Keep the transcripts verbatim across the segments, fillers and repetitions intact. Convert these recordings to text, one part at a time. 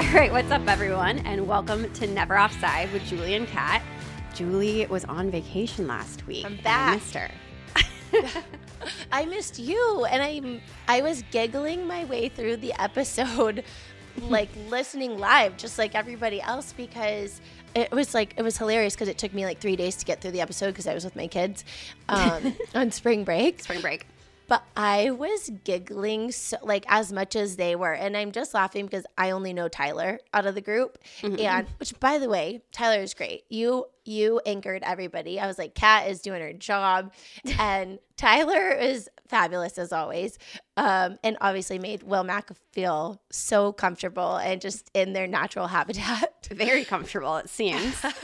right, what's up, everyone, and welcome to Never Offside with Julie and Kat. Julie was on vacation last week. I'm back. I missed her. I missed you, and I I was giggling my way through the episode, like listening live, just like everybody else, because it was like it was hilarious because it took me like three days to get through the episode because I was with my kids um, on spring break. Spring break. But I was giggling so, like as much as they were, and I'm just laughing because I only know Tyler out of the group, mm-hmm. and which, by the way, Tyler is great. You you anchored everybody. I was like, Kat is doing her job, and Tyler is fabulous as always, um, and obviously made Will Mack feel so comfortable and just in their natural habitat. Very comfortable, it seems. But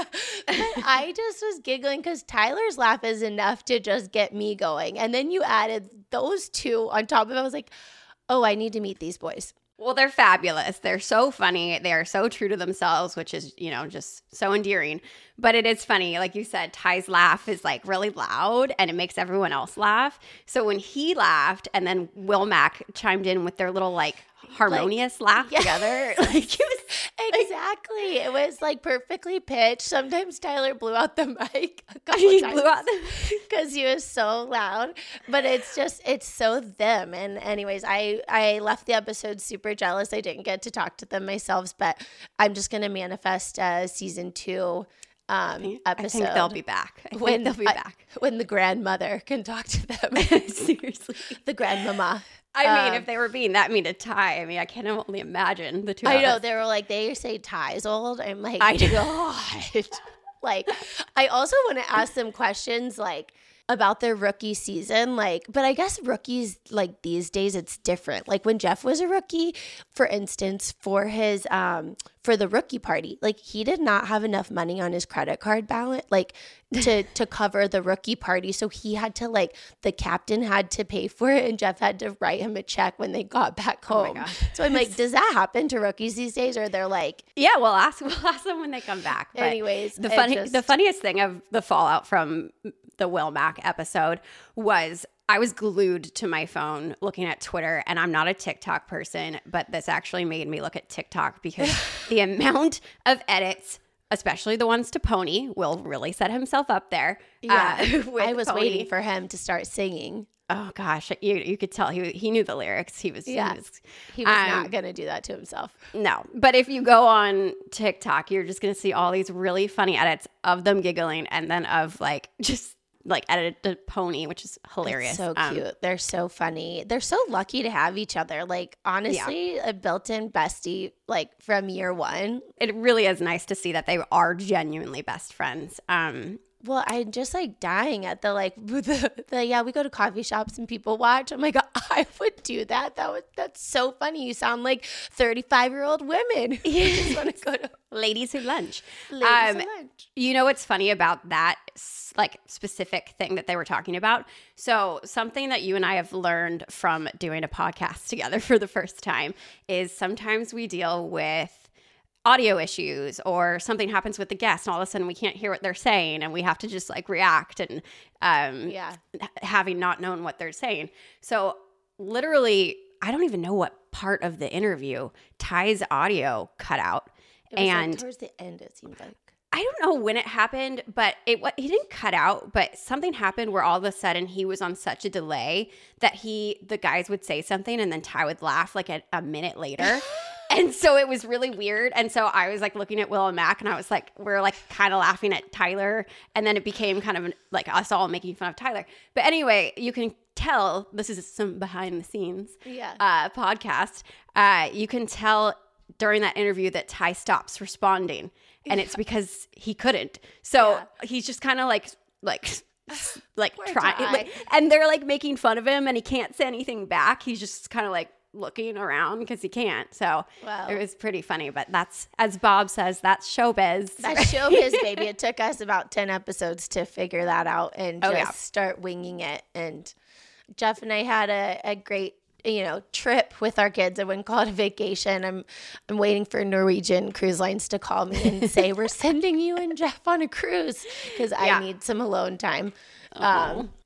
I just was giggling because Tyler's laugh is enough to just get me going, and then you added those two on top of it. I was like, oh, I need to meet these boys. Well, they're fabulous. They're so funny. They are so true to themselves, which is, you know, just so endearing. But it is funny. Like you said, Ty's laugh is like really loud and it makes everyone else laugh. So when he laughed and then Will Mack chimed in with their little like harmonious like, laugh yeah. together. Like it was exactly. It was like perfectly pitched. Sometimes Tyler blew out the mic a couple he times. blew out the because he was so loud. But it's just it's so them. And anyways, I I left the episode super jealous. I didn't get to talk to them myself, but I'm just gonna manifest uh, season two. Um, episode. I think they'll be back. I when think they'll be I, back when the grandmother can talk to them. Seriously, the grandmama. I mean, um, if they were being that mean to Ty, I mean, I can only imagine the two. I of know us. they were like they say Ty's old. I'm like, I do. God. Like, I also want to ask them questions like about their rookie season, like, but I guess rookies like these days it's different. Like when Jeff was a rookie, for instance, for his um for the rookie party, like he did not have enough money on his credit card balance, like to to cover the rookie party. So he had to like the captain had to pay for it, and Jeff had to write him a check when they got back home. Oh my God. So I'm like, does that happen to rookies these days, or they're like, yeah, we'll ask we'll ask them when they come back. But anyways, the funny just, the funniest thing of the fallout from the Will Mack episode was I was glued to my phone looking at Twitter, and I'm not a TikTok person, but this actually made me look at TikTok because the amount of edits, especially the ones to Pony, Will really set himself up there. Yeah, uh, I was Pony. waiting for him to start singing. Oh gosh, you you could tell he he knew the lyrics. He was yeah, he was, he was um, not gonna do that to himself. No, but if you go on TikTok, you're just gonna see all these really funny edits of them giggling, and then of like just. like edited to Pony, which is hilarious. It's so cute. Um, They're so funny. They're so lucky to have each other. Like, honestly, yeah. a built-in bestie, like, from year one. It really is nice to see that they are genuinely best friends. Um, well, I'm just, like, dying at the, like, the, the, yeah, we go to coffee shops and people watch. I'm like, I would do that. That was, that's so funny. You sound like thirty-five-year-old women who just want to go to ladies who lunch. Ladies um, who lunch. You know what's funny about that, like, specific thing that they were talking about? So something that you and I have learned from doing a podcast together for the first time is sometimes we deal with audio issues or something happens with the guest and all of a sudden we can't hear what they're saying and we have to just like react and um, yeah. having not known what they're saying. So literally, I don't even know what part of the interview Ty's audio cut out. It was and like towards the end, it seemed like. I don't know when it happened, but it he didn't cut out, but something happened where all of a sudden he was on such a delay that he the guys would say something and then Ty would laugh like a, a minute later. And so it was really weird. And so I was like looking at Will and Mac and I was like, we're like kind of laughing at Tyler. And then it became kind of like us all making fun of Tyler. But anyway, you can tell, this is some behind the scenes yeah. uh, podcast. Uh, you can tell during that interview that Ty stops responding. And it's because he couldn't. So yeah. he's just kind of like, like, like trying. Like, and they're like making fun of him and he can't say anything back. He's just kind of like looking around because he can't. So wow. It was pretty funny. But that's, as Bob says, that's showbiz. That's showbiz, baby. It took us about ten episodes to figure that out and just oh, yeah. start winging it. And Jeff and I had a, a great you know, trip with our kids. I wouldn't call it a vacation. I'm I'm waiting for Norwegian Cruise Lines to call me and say, we're sending you and Jeff on a cruise because yeah. I need some alone time. Oh. Um,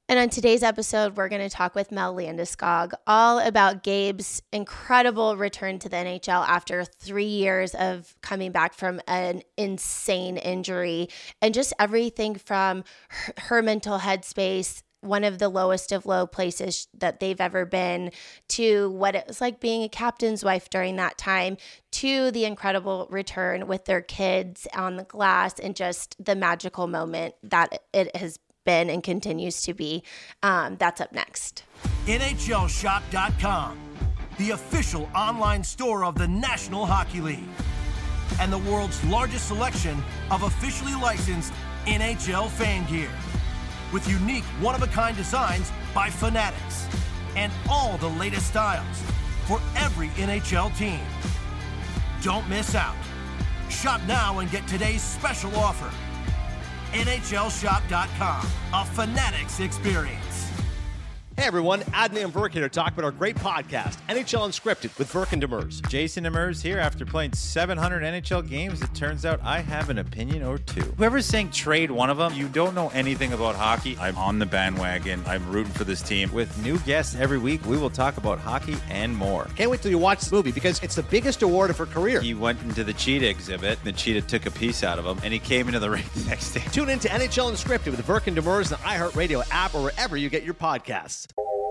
And on today's episode, we're going to talk with Mel Landeskog all about Gabe's incredible return to the N H L after three years of coming back from an insane injury, and just everything from her, her mental headspace, one of the lowest of low places that they've ever been, to what it was like being a captain's wife during that time, to the incredible return with their kids on the glass, and just the magical moment that it has been been and continues to be. Um, that's up next. N H L shop dot com, the official online store of the National Hockey League, and the world's largest selection of officially licensed N H L fan gear, with unique one-of-a-kind designs by Fanatics, and all the latest styles for every N H L team. Don't miss out. Shop now and get today's special offer. N H L shop dot com, a Fanatics experience. Hey everyone, Adney and Verk here to talk about our great podcast, N H L Unscripted with Verk and Demers. Jason Demers here. After playing seven hundred N H L games, it turns out I have an opinion or two. Whoever's saying trade one of them, you don't know anything about hockey. I'm on the bandwagon. I'm rooting for this team. With new guests every week, we will talk about hockey and more. Can't wait till you watch this movie because it's the biggest award of her career. He went into the cheetah exhibit. The cheetah took a piece out of him, and he came into the ring the next day. Tune in to N H L Unscripted with Verk and Demers, the iHeartRadio app, or wherever you get your podcasts.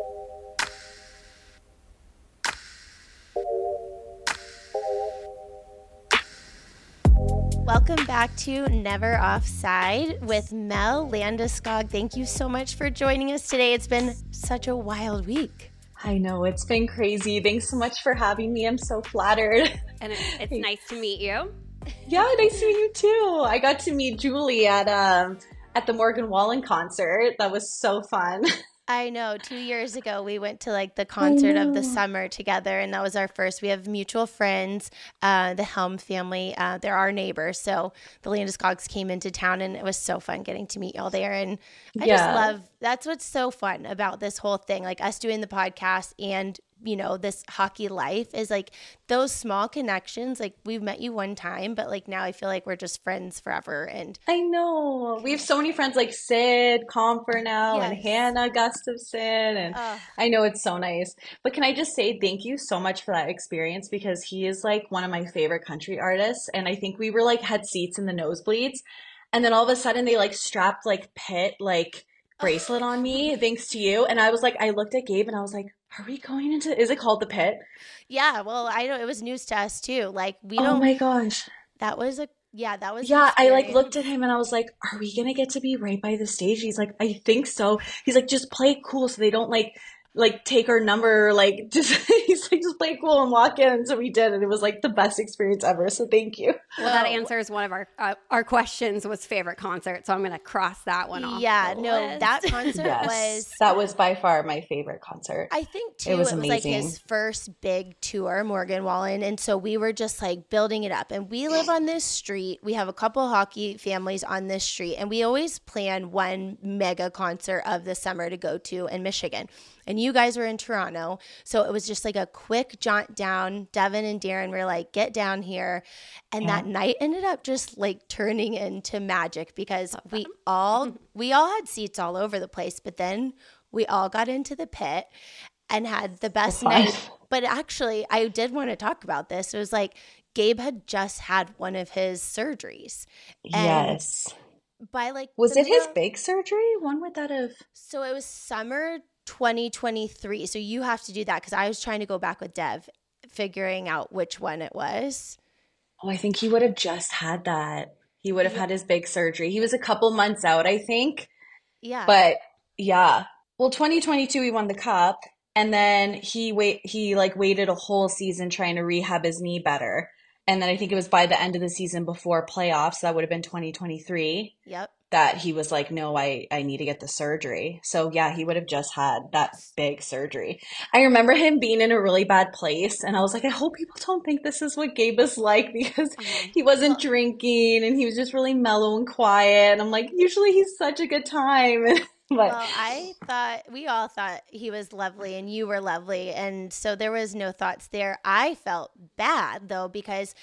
Welcome back to Never Offside with Mel Landeskog. Thank you so much for joining us today. It's been such a wild week. I know, it's been crazy. Thanks so much for having me. I'm so flattered. And it's, it's nice to meet you. Yeah, nice to meet you too. I got to meet Julie at um at the Morgan Wallen concert. That was so fun. I know. Two years ago, we went to like the concert of the summer together, and that was our first. We have mutual friends, uh, the Helm family. Uh, they're our neighbors, so the Landeskogs came into town, and it was so fun getting to meet y'all there. And I Yeah. just love, that's what's so fun about this whole thing, like us doing the podcast and, you know, this hockey life is like those small connections. Like we've met you one time, but like now I feel like we're just friends forever. And I know. We have so many friends like Sid Comfer now and Yes. Hannah Gustafson. And uh, I know it's so nice. But can I just say thank you so much for that experience, because he is like one of my favorite country artists. And I think we were like had seats in the nosebleeds. And then all of a sudden they like strapped like Pitt like bracelet on me thanks to you. And I was like, I looked at Gabe and I was like, are we going into, is it called the Pit? yeah, well, I know it was news to us too. Like we Oh don't, my gosh. that was a, yeah, that was. an Yeah, I like experience. looked at him and I was like, are we gonna get to be right by the stage? He's like, I think so. He's like, just play it cool so they don't like like take our number, like just he's like, just play it cool and walk in. And so we did, and it was like the best experience ever. So thank you. Well, that Well- answers one of our uh, our questions was favorite concert, so I'm going to cross that one off. Yeah, the no, list. that concert was. that was by far my favorite concert. I think too, It it was was, like amazing. his first big tour, Morgan Wallen, and so we were just like building it up. And we live on this street. We have a couple hockey families on this street, and we always plan one mega concert of the summer to go to in Michigan. And you guys were in Toronto, so it was just like a quick jaunt down. Devin and Darren were like, "Get down here," and that night ended up just like turning into magic because we all we all had seats all over the place, but then we all got into the pit and had the best fun. night. But actually, I did want to talk about this. It was like Gabe had just had one of his surgeries. And Yes. by like Was the it his middle- big surgery? When would that have? So it was summer twenty twenty-three. So you have to do that because I was trying to go back with Dev, figuring out which one it was. Oh, I think he would have just had that. He would have had his big surgery. He was a couple months out, I think. Yeah. But yeah. Well, twenty twenty-two he won the cup, and then he wait he like waited a whole season trying to rehab his knee better. And then I think it was by the end of the season before playoffs, that would have been twenty twenty-three, Yep. that he was like, no, I, I need to get the surgery. So yeah, he would have just had that big surgery. I remember him being in a really bad place, and I was like, I hope people don't think this is what Gabe is like, because he wasn't drinking and he was just really mellow and quiet. And I'm like, usually he's such a good time. But Well, I thought we all thought he was lovely and you were lovely. And so there was no thoughts there. I felt bad though, because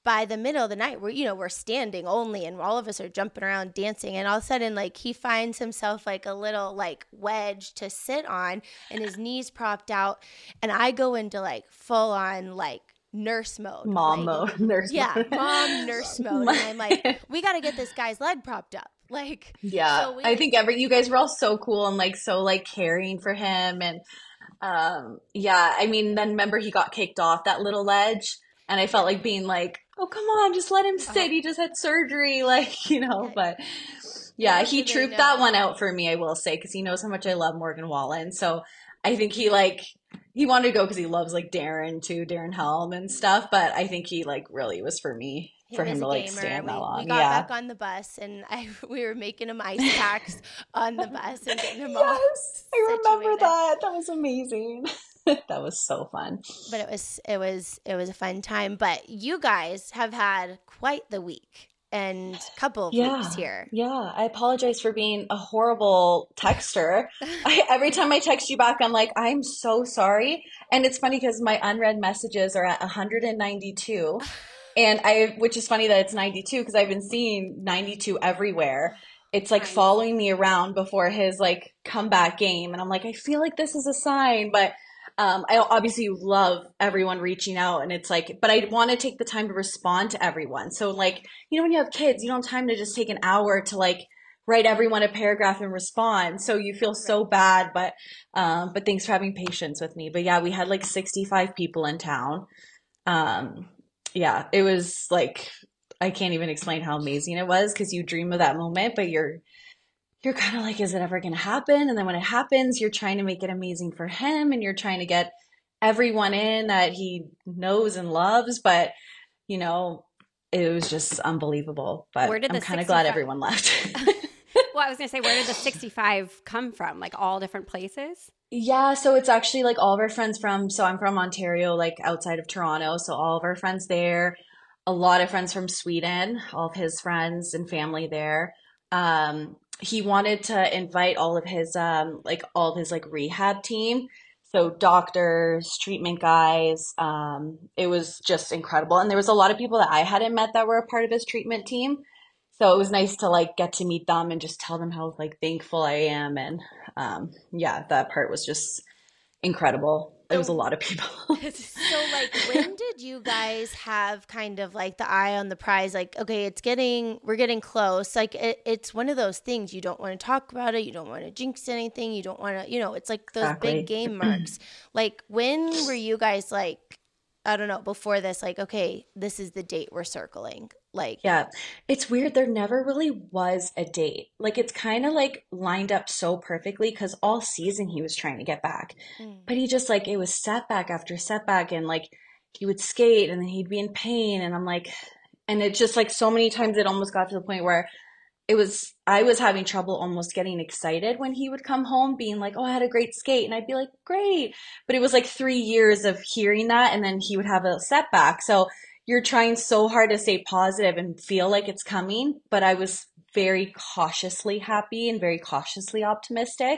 by the middle of the night, we're, you know, we're standing only and all of us are jumping around dancing. And all of a sudden, like, he finds himself like a little like wedge to sit on and his knees propped out. And I go into like full on like nurse mode. Mom like, mode. Nurse yeah, mode. mom nurse mode. And I'm like, we got to get this guy's leg propped up. Like, yeah, so we- I think every, you guys were all so cool and like so like caring for him. And um, yeah, I mean, then remember he got kicked off that little ledge. And I felt like being like, oh, come on, just let him sit. He just had surgery, like, you know, but yeah, Little he do they trooped know. that one out for me, I will say, because he knows how much I love Morgan Wallen. So I think he like, he wanted to go because he loves like Darren too, Darren Helm and stuff. But I think he like really was for me, Him for as him a to like gamer. stand we, that long. we got yeah. back on the bus and I we were making him ice packs on the bus and getting him all Yes, I remember situated. that. That was amazing. That was so fun. But it was it was it was a fun time. But you guys have had quite the week and couple of Yeah, weeks here. yeah. I apologize for being a horrible texter. I, every time I text you back, I'm like, I'm so sorry. And it's funny because my unread messages are at one hundred ninety-two. And I, which is funny that it's ninety-two because I've been seeing ninety-two everywhere. It's like Nice. following me around before his like comeback game. And I'm like, I feel like this is a sign, but um, I obviously love everyone reaching out and it's like, but I want to take the time to respond to everyone. So like, you know, when you have kids, you don't have time to just take an hour to like write everyone a paragraph and respond. So you feel so bad, but, um, but thanks for having patience with me. But yeah, we had like sixty-five people in town. Um, yeah, it was like, I can't even explain how amazing it was because you dream of that moment, but you're, you're kind of like, is it ever going to happen? And then when it happens, you're trying to make it amazing for him and you're trying to get everyone in that he knows and loves. But, you know, it was just unbelievable. But Where did I'm the kind of glad sixty-five everyone left. Well, I was going to say, where did the sixty-five come from? Like all different places? Yeah, so it's actually like all of our friends from, so I'm from Ontario, like outside of Toronto. So all of our friends there, a lot of friends from Sweden, all of his friends and family there. Um, he wanted to invite all of his, um, like all of his like rehab team. So doctors, treatment guys, um, it was just incredible. And there was a lot of people that I hadn't met that were a part of his treatment team. So it was nice to like get to meet them and just tell them how like thankful I am. And um, yeah, that part was just incredible. It was a lot of people. So like when did you guys have kind of like the eye on the prize? Like, okay, it's getting, we're getting close. Like it, it's one of those things you don't want to talk about it. You don't want to jinx anything. You don't want to, you know, it's like those Exactly. big game marks. Like when were you guys like, I don't know, before this, like, okay, this is the date we're circling. Like, Yeah, it's weird. There never really was a date. Like it's kind of like lined up so perfectly because all season he was trying to get back, mm, but he just like it was setback after setback, and like he would skate and then he'd be in pain, and I'm like, and it just like so many times it almost got to the point where it was I was having trouble almost getting excited when he would come home, being like, "Oh, I had a great skate," and I'd be like, "Great," but it was like three years of hearing that, and then he would have a setback, so. You're trying so hard to stay positive and feel like it's coming, but I was very cautiously happy and very cautiously optimistic.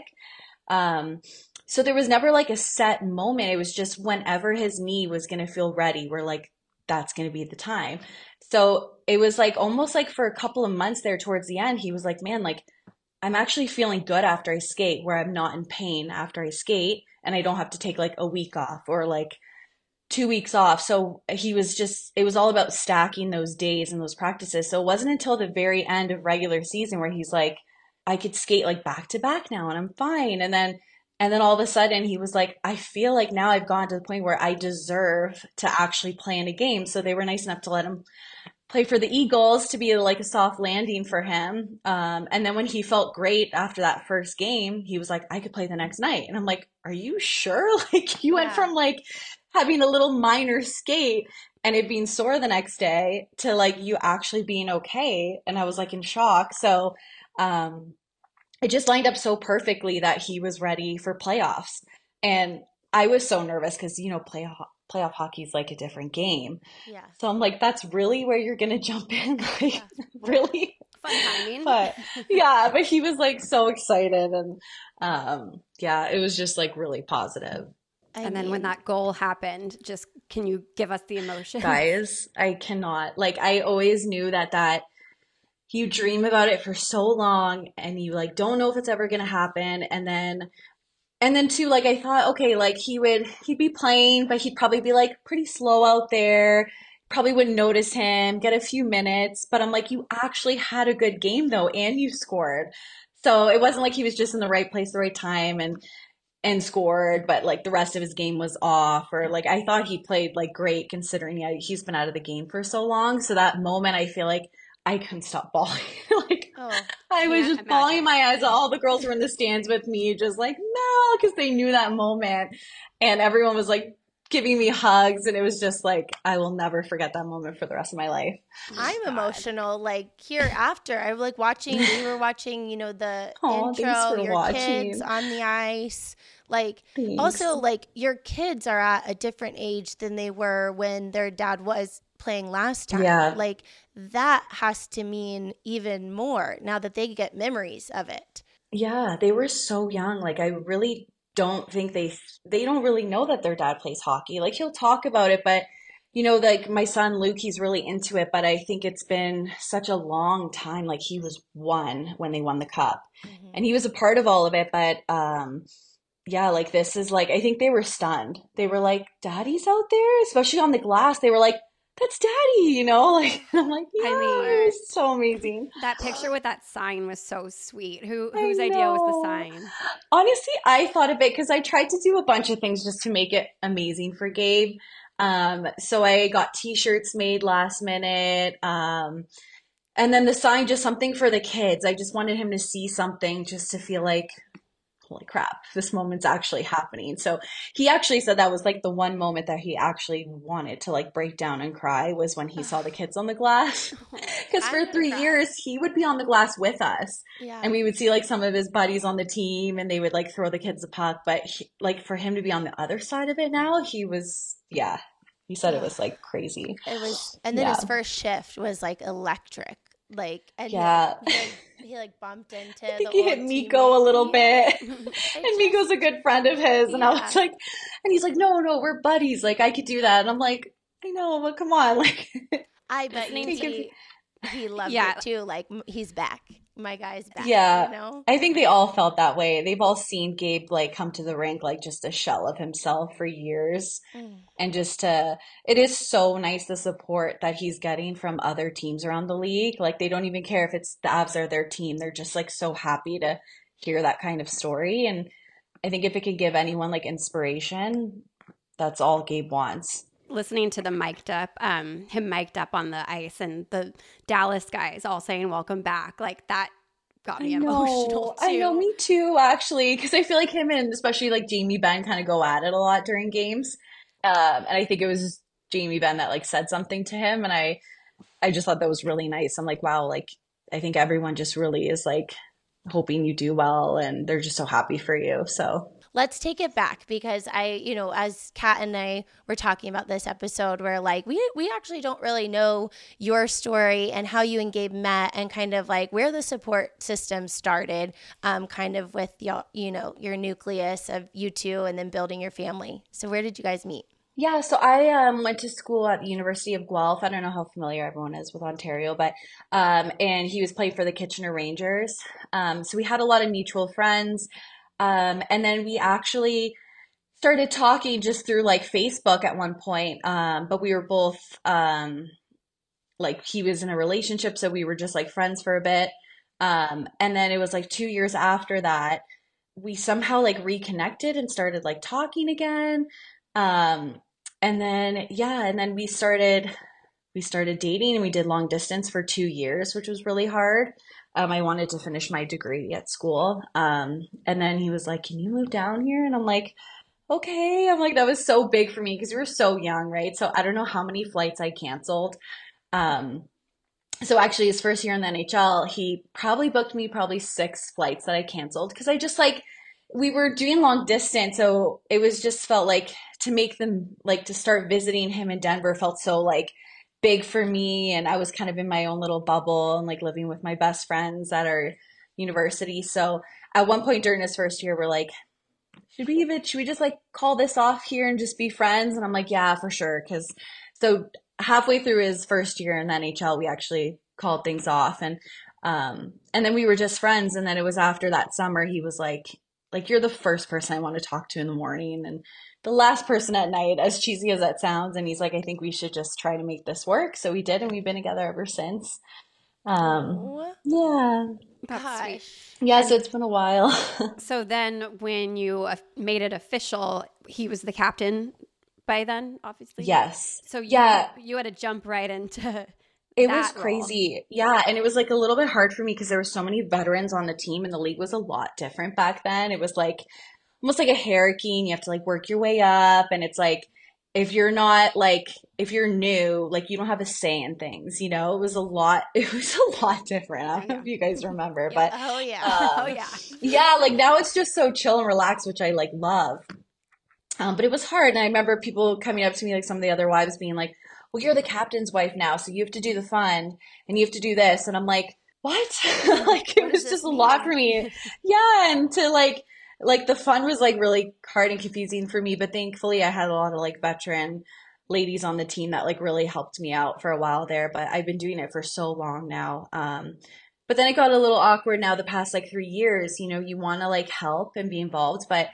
Um, so there was never like a set moment. It was just whenever his knee was going to feel ready, we're like, that's going to be the time. So it was like almost like for a couple of months there towards the end, he was like, man, like I'm actually feeling good after I skate, where I'm not in pain after I skate and I don't have to take like a week off or like two weeks off. So he was just, it was all about stacking those days and those practices. So it wasn't until the very end of regular season where he's like, I could skate like back to back now and I'm fine. And then, and then all of a sudden he was like, I feel like now I've gone to the point where I deserve to actually play in a game. So they were nice enough to let him play for the Eagles to be like a soft landing for him. Um, and then when he felt great after that first game, he was like, I could play the next night. And I'm like, are you sure? Like you went Yeah. from like having a little minor skate and it being sore the next day to like you actually being okay. And I was like in shock. So um, it just lined up so perfectly that he was ready for playoffs. And I was so nervous because, you know, playoff, playoff hockey is like a different game. yeah. So I'm like, that's really where you're going to jump in? Like, really? Fun timing. But yeah, but he was like so excited. And um, yeah, it was just like really positive. I and then when mean- that goal happened, just can you give us the emotion? Guys, I cannot. Like, I always knew that that you dream about it for so long and you like don't know if it's ever gonna happen. And then and then too, like I thought, okay, like he would he'd be playing, but he'd probably be like pretty slow out there. Probably wouldn't notice him, get a few minutes. But I'm like, you actually had a good game though, and you scored. So it wasn't like he was just in the right place, the right time and and scored, but like the rest of his game was off, or like I thought he played like great considering yeah, he's been out of the game for so long. So that moment I feel like I couldn't stop bawling. Like Oh, I was can't just bawling imagine. my eyes out. All the girls were in the stands with me, just like, no, because they knew that moment. And everyone was like giving me hugs. And it was just like, I will never forget that moment for the rest of my life. I'm emotional. Like here after, I like watching. We were watching, you know, the Aw, thanks intro. for Your watching. kids on the ice. Like Thanks. also, like your kids are at a different age than they were when their dad was playing last time. Yeah. Like that has to mean even more now that they get memories of it. Yeah, they were so young. Like I really don't think they they don't really know that their dad plays hockey. Like he'll talk about it, but you know, like my son Luke, he's really into it, but I think it's been such a long time. Like he was one when they won the cup. Mm-hmm. And he was a part of all of it, but um yeah, like this is like I think they were stunned. They were like, "Daddy's out there?" Especially on the glass. They were like, "That's Daddy," you know? Like I'm like, yeah, I mean- it was so amazing. That picture with that sign was so sweet. Who I whose idea was the know. sign? Honestly, I thought of it because I tried to do a bunch of things just to make it amazing for Gabe. Um, so I got t-shirts made last minute. Um, and then the sign, just something for the kids. I just wanted him to see something just to feel like, holy crap, this moment's actually happening. So he actually said that was like the one moment that he actually wanted to like break down and cry was when he saw the kids on the glass. Because I'm for gonna three cry. years, he would be on the glass with us. Yeah. And we would see like some of his buddies on the team and they would like throw the kids a puck. But he, like for him to be on the other side of it now, he was, yeah, he said it was like crazy. It was, and then his Yeah. first shift was like electric. Like, and he- Yeah. he, like, he like bumped into I think the he hit old Miko a teammate. little Yeah. bit. It And just- Miko's a good friend of his. And I Yeah. was like, and he's like, no, no, we're buddies. Like, I could do that. And I'm like, I know, but come on. Like, I bet Listening you to- he, he loved Yeah. it too. Like, m- he's back. My guy's back. Yeah. You know? I think they all felt that way. They've all seen Gabe like come to the rink like just a shell of himself for years. Mm. And just to, it is so nice the support that he's getting from other teams around the league. Like they don't even care if it's the Avs or their team. They're just like so happy to hear that kind of story. And I think if it could give anyone like inspiration, that's all Gabe wants. Listening to the mic'd up, um, him mic'd up on the ice and the Dallas guys all saying welcome back. Like that got me I know, emotional too. I know, me too, actually, because I feel like him and especially like Jamie Benn kind of go at it a lot during games. Um, and I think it was Jamie Benn that like said something to him, and I, I just thought that was really nice. I'm like, wow, like I think everyone just really is like hoping you do well, and they're just so happy for you. So Let's take it back because I, you know, as Kat and I were talking about this episode, we're like, we we actually don't really know your story and how you and Gabe met and kind of like where the support system started, um, kind of with your, you know, your nucleus of you two and then building your family. So where did you guys meet? yeah, so I um, went to school at the University of Guelph. I don't know how familiar everyone is with Ontario, but um, and he was playing for the Kitchener Rangers. Um, so we had a lot of mutual friends. Um, and then we actually started talking just through like Facebook at one point. Um, but we were both um, like he was in a relationship, so we were just like friends for a bit. Um, and then it was like two years after that, we somehow like reconnected and started like talking again. Um, and then yeah, and then we started we started dating and we did long distance for two years, which was really hard. Um, I wanted to finish my degree at school. Um, and then he was like, can you move down here? And I'm like, okay. I'm like, that was so big for me because we were so young, right? So I don't know how many flights I canceled. Um, so actually his first year in the N H L, he probably booked me probably six flights that I canceled because I just like, we were doing long distance. So it was just felt like to make them like to start visiting him in Denver felt so like big for me, and I was kind of in my own little bubble and like living with my best friends at our university. So at one point during his first year, we're like, should we even, should we just like call this off here and just be friends? And I'm like, yeah, for sure. Cause so halfway through his first year in the N H L, we actually called things off. And, um, and then we were just friends. And then it was after that summer, he was like, like, you're the first person I want to talk to in the morning and the last person at night, as cheesy as that sounds. And he's like, I think we should just try to make this work. So we did. And we've been together ever since. Um, yeah. That's Gosh. sweet. Yeah. So it's been a while. So then when you uh, made it official, he was the captain by then, obviously? Yes. So you, yeah. you had to jump right into It was that role. crazy. Yeah. And it was like a little bit hard for me because there were so many veterans on the team and the league was a lot different back then. It was like almost like a hierarchy and you have to like work your way up. And it's like, if you're not like, if you're new, like you don't have a say in things, you know, it was a lot, it was a lot different. I don't know if you guys remember, but Oh yeah. um, Oh, yeah. yeah, like now it's just so chill and relaxed, which I like love. Um, but it was hard. And I remember people coming up to me, like some of the other wives being like, well, you're the captain's wife now, so you have to do the fun and you have to do this. And I'm like, what? Like, it What was does just this a lot mean? for me. Yeah. And to like, like the fun was like really hard and confusing for me. But thankfully I had a lot of like veteran ladies on the team that like really helped me out for a while there. But I've been doing it for so long now. Um, but then it got a little awkward now the past like three years, you know, you want to like help and be involved, but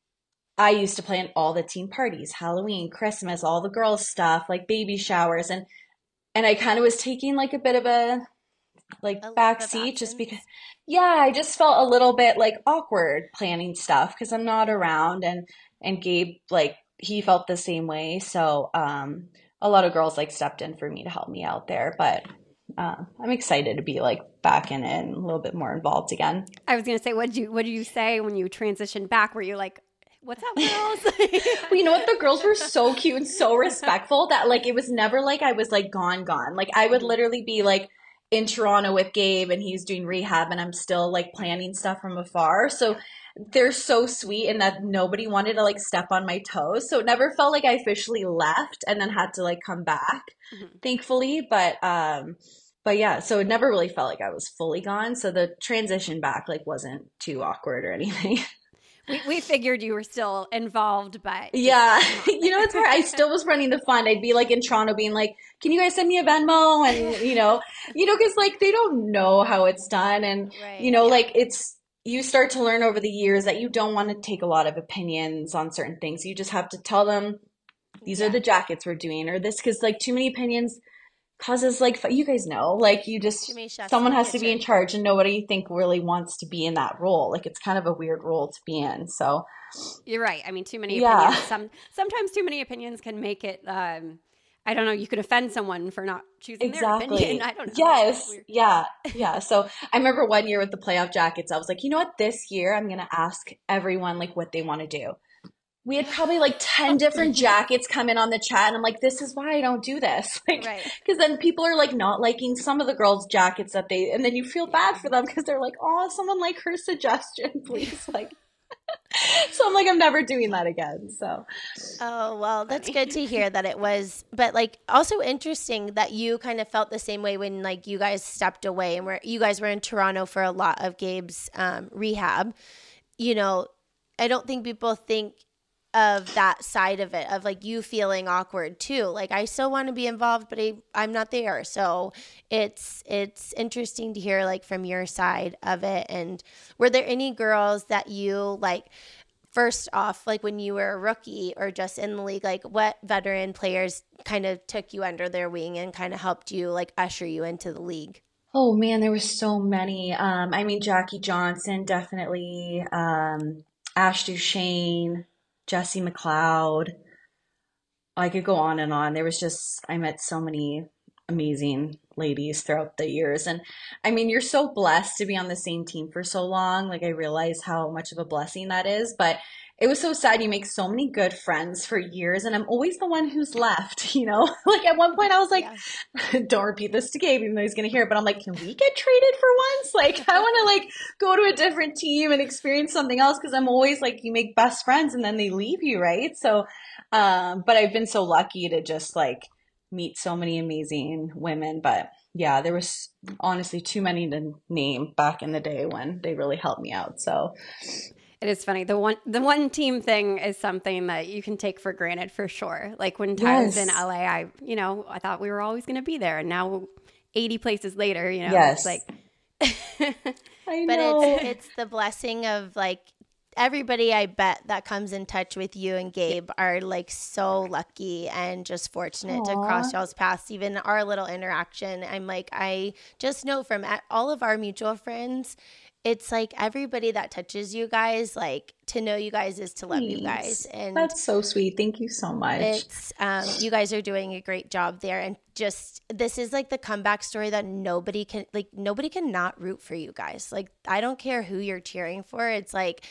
I used to plan all the team parties, Halloween, Christmas, all the girls stuff, like baby showers. And, and I kind of was taking like a bit of a like A leave back of seat just absence. because, yeah, I just felt a little bit like awkward planning stuff because I'm not around and, and Gabe, like he felt the same way. So, um, a lot of girls like stepped in for me to help me out there, but, uh, I'm excited to be like back in it and a little bit more involved again. I was going to say, what did you, what did you say when you transitioned back? Were you like, what's up, girls? Well, you know what? The girls were so cute and so respectful that like it was never like I was like gone, gone. Like I would literally be like in Toronto with Gabe and he's doing rehab and I'm still like planning stuff from afar. So they're so sweet in that nobody wanted to like step on my toes. So it never felt like I officially left and then had to like come back, Mhm. thankfully. But um, but yeah, so it never really felt like I was fully gone. So the transition back like wasn't too awkward or anything. we, we figured you were still involved, but just Yeah. not. You know, it's hard. I still was running the fund. I'd be like in Toronto being like, can you guys send me a Venmo? And, you know, you know, cause like they don't know how it's done. And, Right. you know, like it's, you start to learn over the years that you don't want to take a lot of opinions on certain things. You just have to tell them, these are the jackets we're doing or this, cause like too many opinions causes like, you guys know, like you just, Too many chefs someone in the has to be in kitchen. charge and nobody you think really wants to be in that role. Like it's kind of a weird role to be in. So You're right. I mean, too many Yeah. opinions. Some sometimes too many opinions can make it. Um, I don't know. You could offend someone for not choosing their exactly. opinion. I don't know. Yes. It's weird. Yeah. Yeah. So I remember one year with the playoff jackets, I was like, you know what? This year I'm going to ask everyone like what they want to do. We had probably like ten different jackets come in on the chat. And I'm like, this is why I don't do this. Like, Right. because then people are like not liking some of the girls' jackets that they, and then you feel bad for them because they're like, oh, someone like her suggestion, please. Like, so I'm like, I'm never doing that again. So Oh, well, that's good to hear that it was, but like also interesting that you kind of felt the same way when like you guys stepped away and were you guys were in Toronto for a lot of Gabe's um, rehab. You know, I don't think people think of that side of it, of like you feeling awkward too. Like I still want to be involved, but I, I'm not there. So it's, it's interesting to hear like from your side of it. And were there any girls that you like, first off, like when you were a rookie or just in the league, like what veteran players kind of took you under their wing and kind of helped you like usher you into the league? oh man, there were so many. Um, I mean, Jackie Johnson, definitely. Um, Ash Duchesne, Jessie McLeod. I could go on and on. There was just, I met so many amazing ladies throughout the years. And I mean, you're so blessed to be on the same team for so long. Like, I realize how much of a blessing that is. But it was so sad. You make so many good friends for years, and I'm always the one who's left, you know? Like, at one point, I was like, don't repeat this to Gabe, even though he's going to hear it. But I'm like, can we get traded for once? Like, I want to, like, go to a different team and experience something else, because I'm always like, you make best friends, and then they leave you, right? So, um, but I've been so lucky to just, like, meet so many amazing women. But yeah, there was honestly too many to name back in the day when they really helped me out. So It is funny. The one the one team thing is something that you can take for granted for sure. Like when Ty Yes. was in L A, I you know, I thought we were always gonna be there. And now eighty places later, you know, Yes. it's like I But know. it's it's the blessing of like everybody I bet that comes in touch with you and Gabe are like so lucky and just fortunate to cross y'all's paths. Even our little interaction, I'm like, I just know from a- all of our mutual friends, it's like everybody that touches you guys, like to know you guys is to love you guys. Thanks. And That's so sweet. Thank you so much. it's um, you guys are doing a great job there, and just this is like the comeback story that nobody can like nobody can not root for you guys. Like I don't care who you're cheering for. It's like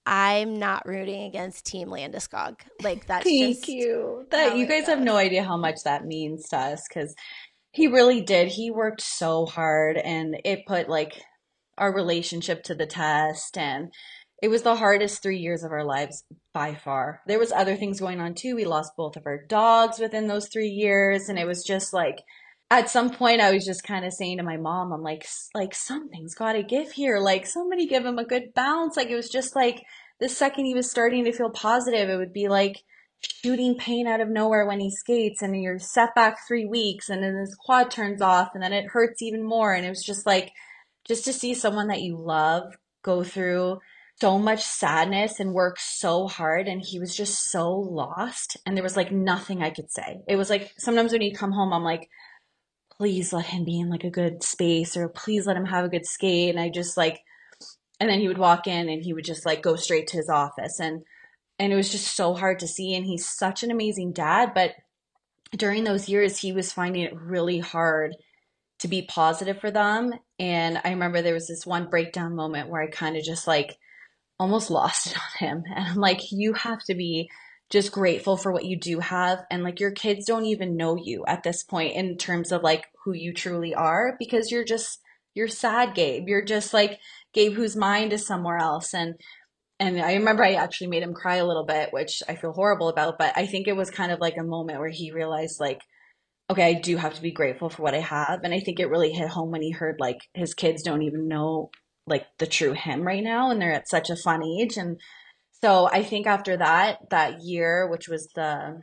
I'm not rooting against Team Landeskog. Like that's Thank just you. That how you it guys have goes. no idea how much that means to us because he really did. He worked so hard and it put like our relationship to the test, and it was the hardest three years of our lives by far. There was other things going on too. We lost both of our dogs within those three years, and it was just like at some point I was just kind of saying to my mom, I'm like, "S- like something's got to give here. Like somebody give him a good bounce." Like it was just like the second he was starting to feel positive, it would be like shooting pain out of nowhere when he skates, and you're set back three weeks, and then his quad turns off, and then it hurts even more. And it was just like, just to see someone that you love go through so much sadness and work so hard, and he was just so lost, and there was like nothing I could say. It was like sometimes when he'd come home, I'm like, please let him be in like a good space, or please let him have a good skate. And I just like, and then he would walk in and he would just like go straight to his office, and and it was just so hard to see. And he's such an amazing dad, but during those years he was finding it really hard to be positive for them. And I remember there was this one breakdown moment where I kind of just like almost lost it on him. And I'm like, you have to be just grateful for what you do have. And like your kids don't even know you at this point in terms of like who you truly are, because you're just, you're sad, Gabe. You're just like Gabe whose mind is somewhere else. And and I remember I actually made him cry a little bit, which I feel horrible about, but I think it was kind of like a moment where he realized like, okay, I do have to be grateful for what I have. And I think it really hit home when he heard like his kids don't even know like the true him right now, and they're at such a fun age. And so I think after that, that year, which was the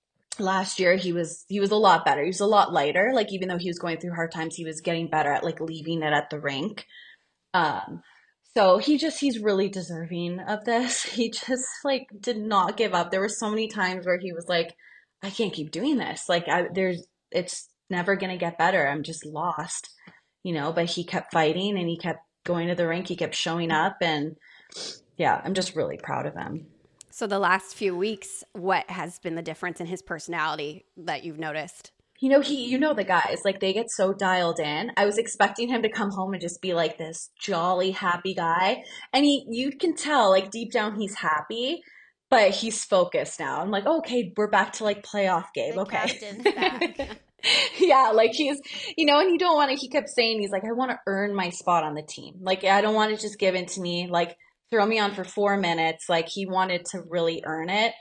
last year, he was he was a lot better. He was a lot lighter. Like even though he was going through hard times, he was getting better at like leaving it at the rink. Um, so he just he's really deserving of this. He just like did not give up. There were so many times where he was like, I can't keep doing this. Like I, there's it's never gonna get better. I'm just lost, you know. But he kept fighting and he kept going to the rink. He kept showing up, and yeah, I'm just really proud of him. So the last few weeks, what has been the difference in his personality that you've noticed? You know, he, you know, the guys, like they get so dialed in. I was expecting him to come home and just be like this jolly, happy guy. And he, you can tell like deep down he's happy, but he's focused now. I'm like, okay, we're back to like playoff game. The Okay. captain's back. Yeah, like he's, you know, and you don't want to, he kept saying, he's like, I want to earn my spot on the team. Like, I don't want it just given to me. Like, throw me on for four minutes. Like, he wanted to really earn it.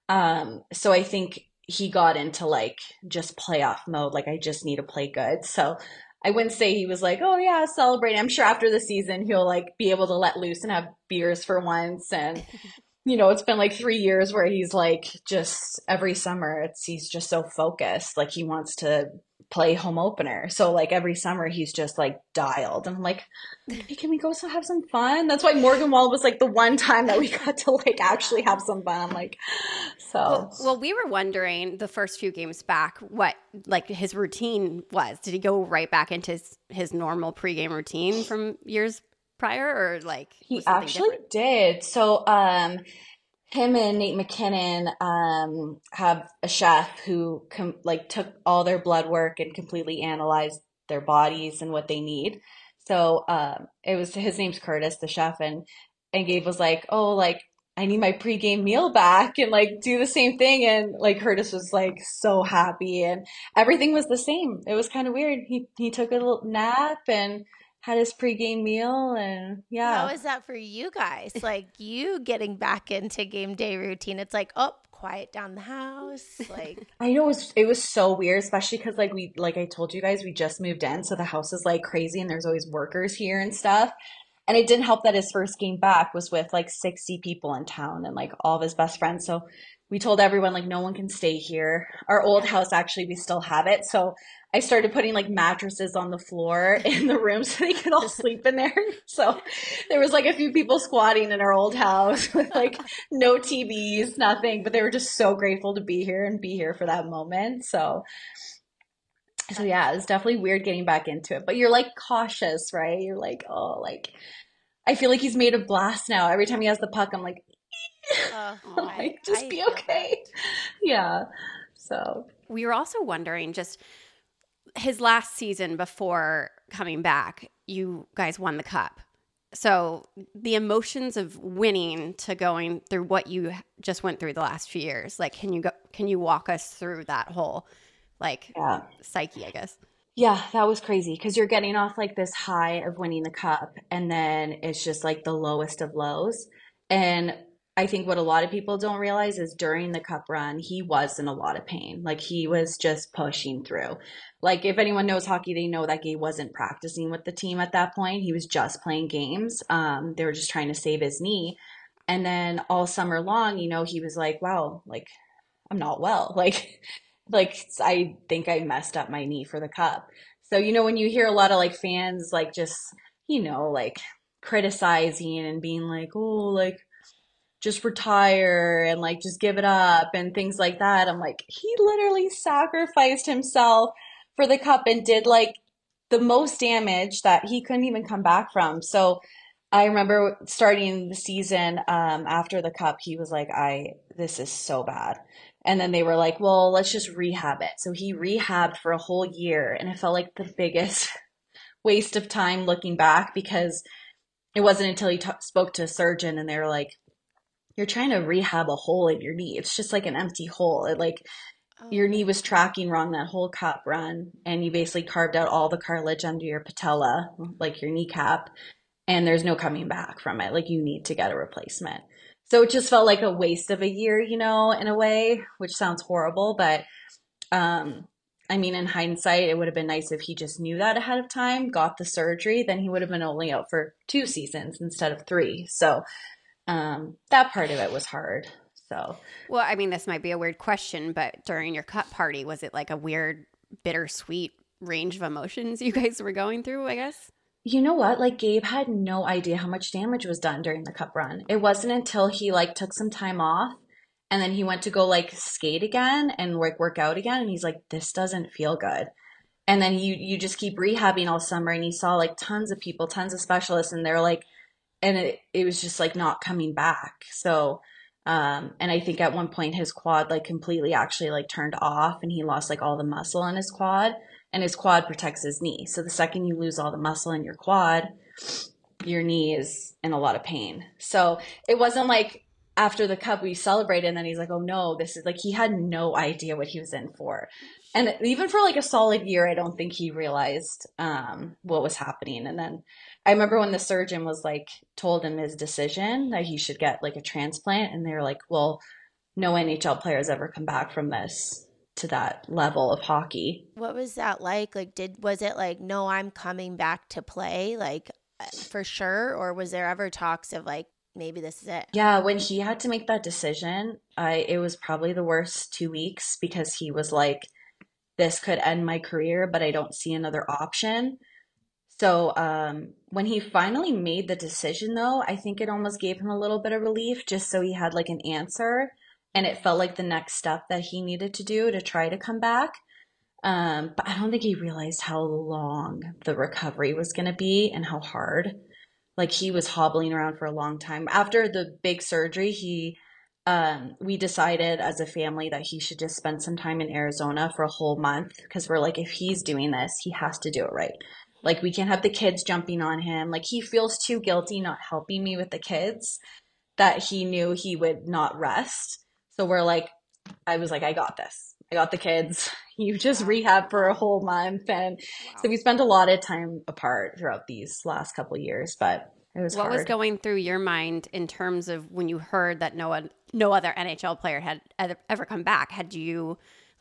Um, so I think he got into like just playoff mode. Like, I just need to play good. So I wouldn't say he was like, oh yeah, celebrate. I'm sure after the season, he'll like be able to let loose and have beers for once. And, you know, it's been like three years where he's like just every summer, it's, he's just so focused. Like he wants to play home opener. So like every summer he's just like dialed. And I'm like, hey, can we go so have some fun? That's why Morgan Wall was like the one time that we got to like actually have some fun. I'm like, so. Well, well, we were wondering the first few games back what like his routine was. Did he go right back into his, his normal pregame routine from years prior, or like He was something actually different? did. So um him and Nate McKinnon um have a chef who com- like took all their blood work and completely analyzed their bodies and what they need. So um it was his name's Curtis, the chef, and and Gabe was like, oh, like I need my pregame meal back and like do the same thing. And like Curtis was like so happy, and everything was the same. It was kind of weird. He he took a little nap and had his pregame meal, and yeah. How is that for you guys? Like you getting back into game day routine. It's like, oh, quiet down the house. Like I know it was, it was so weird, especially because like we like I told you guys, we just moved in, so the house is like crazy and there's always workers here and stuff. And it didn't help that his first game back was with like sixty people in town and like all of his best friends. So we told everyone like no one can stay here. Our old house, actually, we still have it. So I started putting like mattresses on the floor in the room so they could all sleep in there. So there was like a few people squatting in our old house with like no T Vs, nothing, but they were just so grateful to be here and be here for that moment. So So yeah, it's definitely weird getting back into it, but you're like cautious, right? You're like, oh, like I feel like he's made of glass now. Every time he has the puck, I'm like, Uh, I'm like, just I be feel okay. Yeah. So We were also wondering just his last season before coming back, you guys won the cup. So the emotions of winning to going through what you just went through the last few years, like, can you go, can you walk us through that whole like yeah. psyche, I guess? Yeah, that was crazy because you're getting off like this high of winning the cup, and then it's just like the lowest of lows. And I think what a lot of people don't realize is during the cup run, he was in a lot of pain. Like he was just pushing through. Like if anyone knows hockey, they know that Gabe wasn't practicing with the team at that point. He was just playing games. Um, they were just trying to save his knee. And then all summer long, you know, he was like, wow, like I'm not well. Like, like I think I messed up my knee for the cup. So, you know, when you hear a lot of like fans, like just, you know, like criticizing and being like, oh, like, just retire and like just give it up and things like that. I'm like, he literally sacrificed himself for the cup and did like the most damage that he couldn't even come back from. So I remember starting the season um, after the cup, he was like, I, this is so bad. And then they were like, well, let's just rehab it. So he rehabbed for a whole year, and it felt like the biggest waste of time looking back, because it wasn't until he t- spoke to a surgeon and they were like, you're trying to rehab a hole in your knee. It's just like an empty hole. It like oh. Your knee was tracking wrong that whole cup run, and you basically carved out all the cartilage under your patella, like your kneecap, and there's no coming back from it. Like you need to get a replacement. So it just felt like a waste of a year, you know, in a way, which sounds horrible. But um, I mean, in hindsight, it would have been nice if he just knew that ahead of time, got the surgery, then he would have been only out for two seasons instead of three. So Um, that part of it was hard. So, well, I mean, this might be a weird question, but during your cup party, was it like a weird, bittersweet range of emotions you guys were going through, I guess? You know what? Like Gabe had no idea how much damage was done during the cup run. It wasn't until he like took some time off and then he went to go like skate again and like work out again. And he's like, this doesn't feel good. And then you, you just keep rehabbing all summer, and he saw like tons of people, tons of specialists, and they're like, and it, it was just like not coming back. So, um, and I think at one point his quad like completely actually like turned off, and he lost like all the muscle in his quad, and his quad protects his knee. So the second you lose all the muscle in your quad, your knee is in a lot of pain. So it wasn't like after the cup we celebrated and then he's like, oh no, this is like, he had no idea what he was in for. And even for like a solid year, I don't think he realized um, what was happening. And then I remember when the surgeon was like, told him his decision that he should get like a transplant. And they were like, well, no N H L players ever come back from this to that level of hockey. What was that like? Like, did, was it like, no, I'm coming back to play, like for sure? Or was there ever talks of like, maybe this is it? Yeah. When he had to make that decision, I, it was probably the worst two weeks because he was like, this could end my career, but I don't see another option. So um, when he finally made the decision, though, I think it almost gave him a little bit of relief just so he had like an answer. And it felt like the next step that he needed to do to try to come back. Um, but I don't think he realized how long the recovery was going to be and how hard. Like he was hobbling around for a long time. After the big surgery, he um, we decided as a family that he should just spend some time in Arizona for a whole month, because we're like, if he's doing this, he has to do it right. Like we can't have the kids jumping on him. Like he feels too guilty not helping me with the kids that he knew he would not rest. So we're like, I was like, I got this. I got the kids. You just rehab for a whole month. And wow. So we spent a lot of time apart throughout these last couple of years, but it was what hard. Was going through your mind in terms of when you heard that no one, no other N H L player had ever come back? Had you like,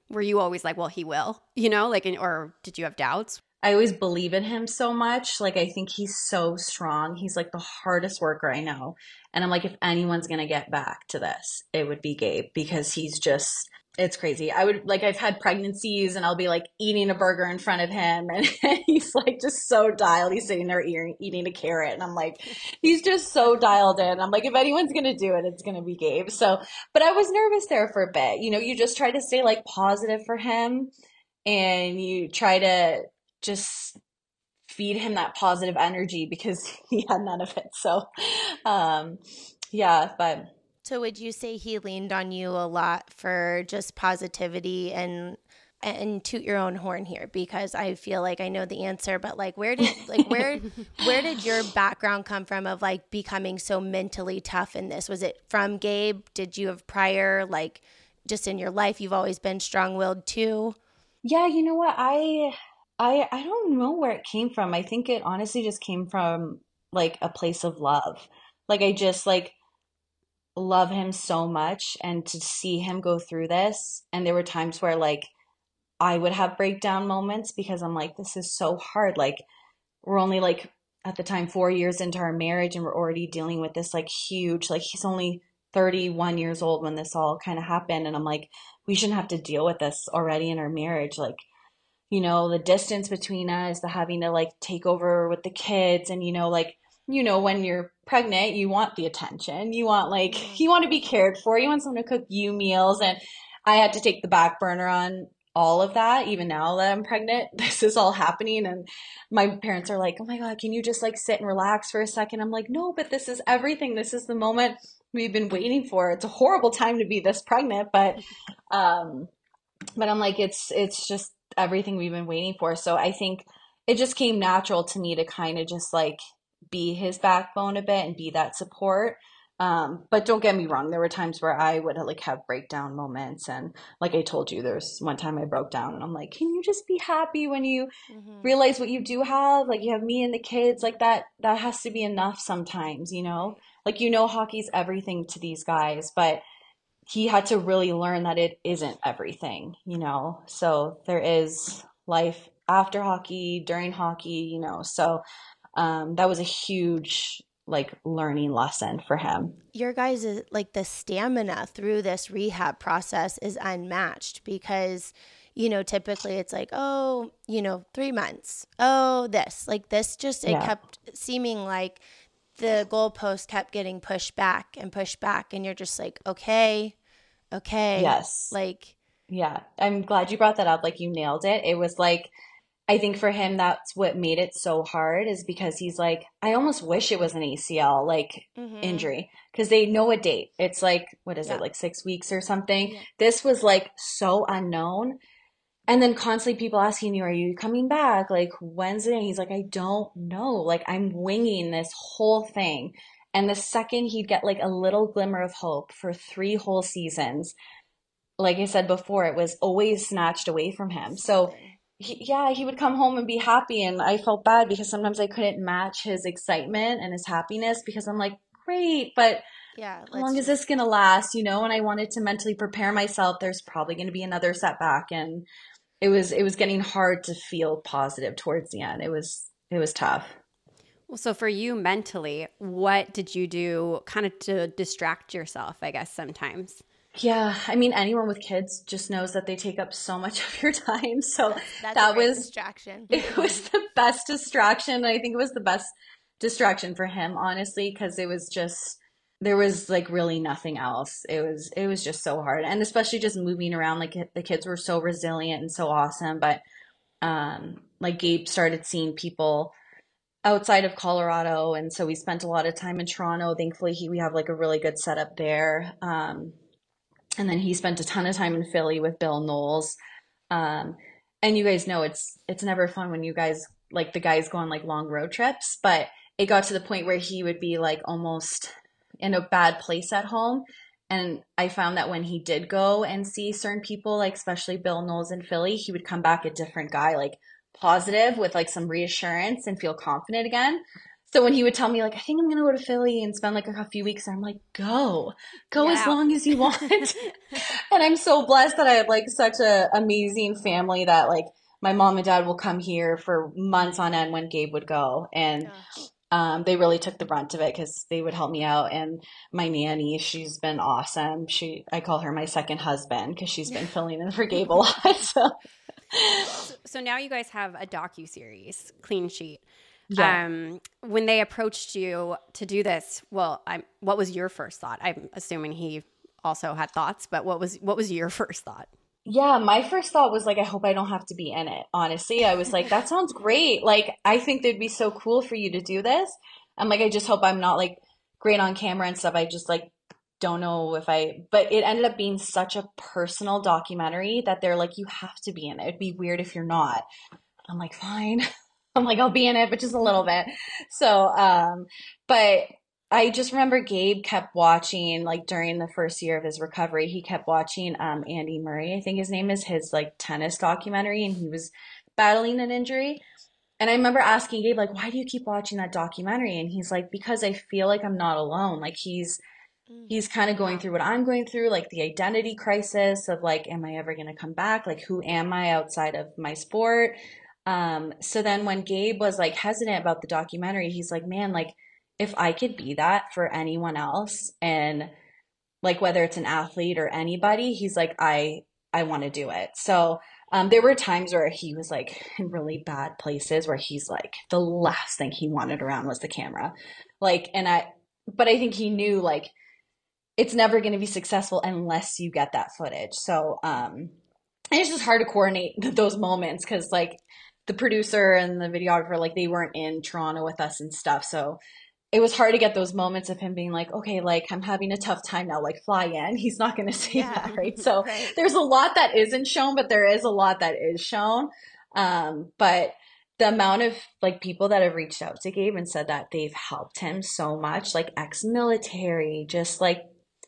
were you always like, well, he will, you know, like, or did you have doubts? I always believe in him so much. Like, I think he's so strong. He's like the hardest worker I know. And I'm like, if anyone's going to get back to this, it would be Gabe, because he's just, it's crazy. I would like, I've had pregnancies and I'll be like eating a burger in front of him and he's like just so dialed. He's sitting there eating, eating a carrot. And I'm like, he's just so dialed in. I'm like, if anyone's going to do it, it's going to be Gabe. So, but I was nervous there for a bit. You know, you just try to stay like positive for him and you try to just feed him that positive energy because he had none of it. So, um, yeah, but. So would you say he leaned on you a lot for just positivity and and toot your own horn here? Because I feel like I know the answer, but like where did like where where did your background come from of like becoming so mentally tough in this? Was it from Gabe? Did you have prior, like just in your life you've always been strong-willed too? Yeah, you know what? I I I don't know where it came from. I think it honestly just came from like a place of love. Like I just like love him so much, and to see him go through this. And there were times where like I would have breakdown moments because I'm like, this is so hard. Like we're only like at the time four years into our marriage and we're already dealing with this like huge, like he's only thirty-one years old when this all kind of happened. And I'm like, we shouldn't have to deal with this already in our marriage. Like, you know, the distance between us, the having to like take over with the kids, and, you know, like, you know, when you're pregnant, you want the attention, you want like, you want to be cared for, you want someone to cook you meals. And I had to take the back burner on all of that. Even now that I'm pregnant, this is all happening. And my parents are like, oh my God, can you just like sit and relax for a second? I'm like, no, but this is everything. This is the moment we've been waiting for. It's a horrible time to be this pregnant, but, um, but I'm like, it's, it's just everything we've been waiting for. So I think it just came natural to me to kind of just like be his backbone a bit and be that support. Um, but don't get me wrong, there were times where I would like have breakdown moments. And like I told you, there's one time I broke down and I'm like, can you just be happy when you mm-hmm. realize what you do have? Like you have me and the kids, like that, that has to be enough sometimes, you know, like, you know, hockey's everything to these guys, but he had to really learn that it isn't everything, you know? So there is life after hockey, during hockey, you know? So, um, that was a huge like learning lesson for him. Your guys' like the stamina through this rehab process is unmatched because, you know, typically it's like, oh, you know, three months. Oh, this, like this just, it yeah. kept seeming like the goalpost kept getting pushed back and pushed back. And you're just like, okay, okay. Yes. Like, yeah, I'm glad you brought that up. Like you nailed it. It was like, I think for him, that's what made it so hard is because he's like, I almost wish it was an A C L like mm-hmm. injury because they know a date. It's like, what is yeah. it, like six weeks or something? Yeah. This was like so unknown. And then constantly people asking you, are you coming back? Like, when's it? And he's like, I don't know. Like, I'm winging this whole thing. And the second he'd get like a little glimmer of hope for three whole seasons, like I said before, it was always snatched away from him. So He, yeah, he would come home and be happy. And I felt bad because sometimes I couldn't match his excitement and his happiness because I'm like, great, but yeah, how long is this going to last? You know, and I wanted to mentally prepare myself. There's probably going to be another setback. And it was, it was getting hard to feel positive towards the end. It was, it was tough. Well, so for you mentally, what did you do kind of to distract yourself, I guess, sometimes? Yeah, I mean, anyone with kids just knows that they take up so much of your time. So that's, that's that a great was distraction. It was the best distraction. I think it was the best distraction for him, honestly, because it was just there was like really nothing else. It was it was just so hard, and especially just moving around. Like the kids were so resilient and so awesome, but um, like Gabe started seeing people outside of Colorado, and so we spent a lot of time in Toronto. Thankfully, he we have like a really good setup there. Um, And then he spent a ton of time in Philly with Bill Knowles. Um, and you guys know it's it's never fun when you guys, like the guys go on like long road trips. But it got to the point where he would be like almost in a bad place at home. And I found that when he did go and see certain people, like especially Bill Knowles in Philly, he would come back a different guy, like positive with like some reassurance and feel confident again. So when he would tell me, like, I think I'm going to go to Philly and spend like a few weeks, I'm like, go, go yeah. as long as you want. And I'm so blessed that I have like such a amazing family that like my mom and dad will come here for months on end when Gabe would go. And um, they really took the brunt of it because they would help me out. And my nanny, she's been awesome. She, I call her my second husband because she's been filling in for Gabe a lot. So. so, so now you guys have a docuseries, Clean Sheet. Yeah. Um, when they approached you to do this, well, I'm, what was your first thought? I'm assuming he also had thoughts, but what was what was your first thought? Yeah, my first thought was like, I hope I don't have to be in it. Honestly, I was like, that sounds great. Like, I think they'd be so cool for you to do this. I'm like, I just hope I'm not like great on camera and stuff. I just like don't know if I, but it ended up being such a personal documentary that they're like, you have to be in it. It'd be weird if you're not. I'm like, fine. I'm like, I'll be in it, but just a little bit. So, um, but I just remember Gabe kept watching, like during the first year of his recovery, he kept watching um, Andy Murray, I think his name is, his like tennis documentary, and he was battling an injury. And I remember asking Gabe, like, why do you keep watching that documentary? And he's like, because I feel like I'm not alone. Like he's, he's kind of going through what I'm going through, like the identity crisis of like, am I ever going to come back? Like, who am I outside of my sport? Um, so then when Gabe was like hesitant about the documentary, he's like, man, like, if I could be that for anyone else, and like whether it's an athlete or anybody, he's like, I I want to do it. So um, there were times where he was like in really bad places where he's like, the last thing he wanted around was the camera. Like, and I, but I think he knew like it's never going to be successful unless you get that footage. So um, and it's just hard to coordinate those moments because like the producer and the videographer, like they weren't in Toronto with us and stuff. So it was hard to get those moments of him being like, okay, like I'm having a tough time now, like fly in. He's not going to say Yeah. that, right? So Right. there's a lot that isn't shown, but there is a lot that is shown. Um, but the amount of like people that have reached out to Gabe and said that they've helped him so much, like ex-military, just like,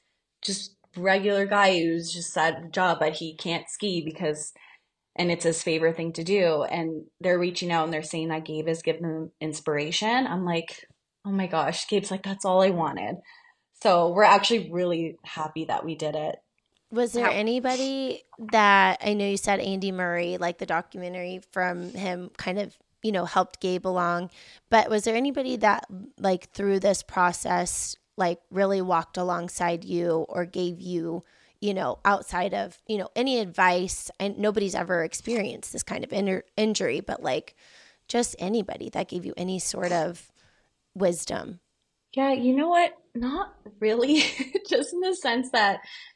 just regular guy who's just at a job, but he can't ski because, and it's his favorite thing to do. And they're reaching out and they're saying that Gabe has given them inspiration. I'm like, oh my gosh, Gabe's like, that's all I wanted. So we're actually really happy that we did it. Was there anybody that, I know you said Andy Murray, like the documentary from him kind of, you know, helped Gabe along, but was there anybody that like through this process, like really walked alongside you or gave you, you know, outside of, you know, any advice? And nobody's ever experienced this kind of in- injury, but like just anybody that gave you any sort of wisdom. Yeah, you know what? Not really. Just in the sense that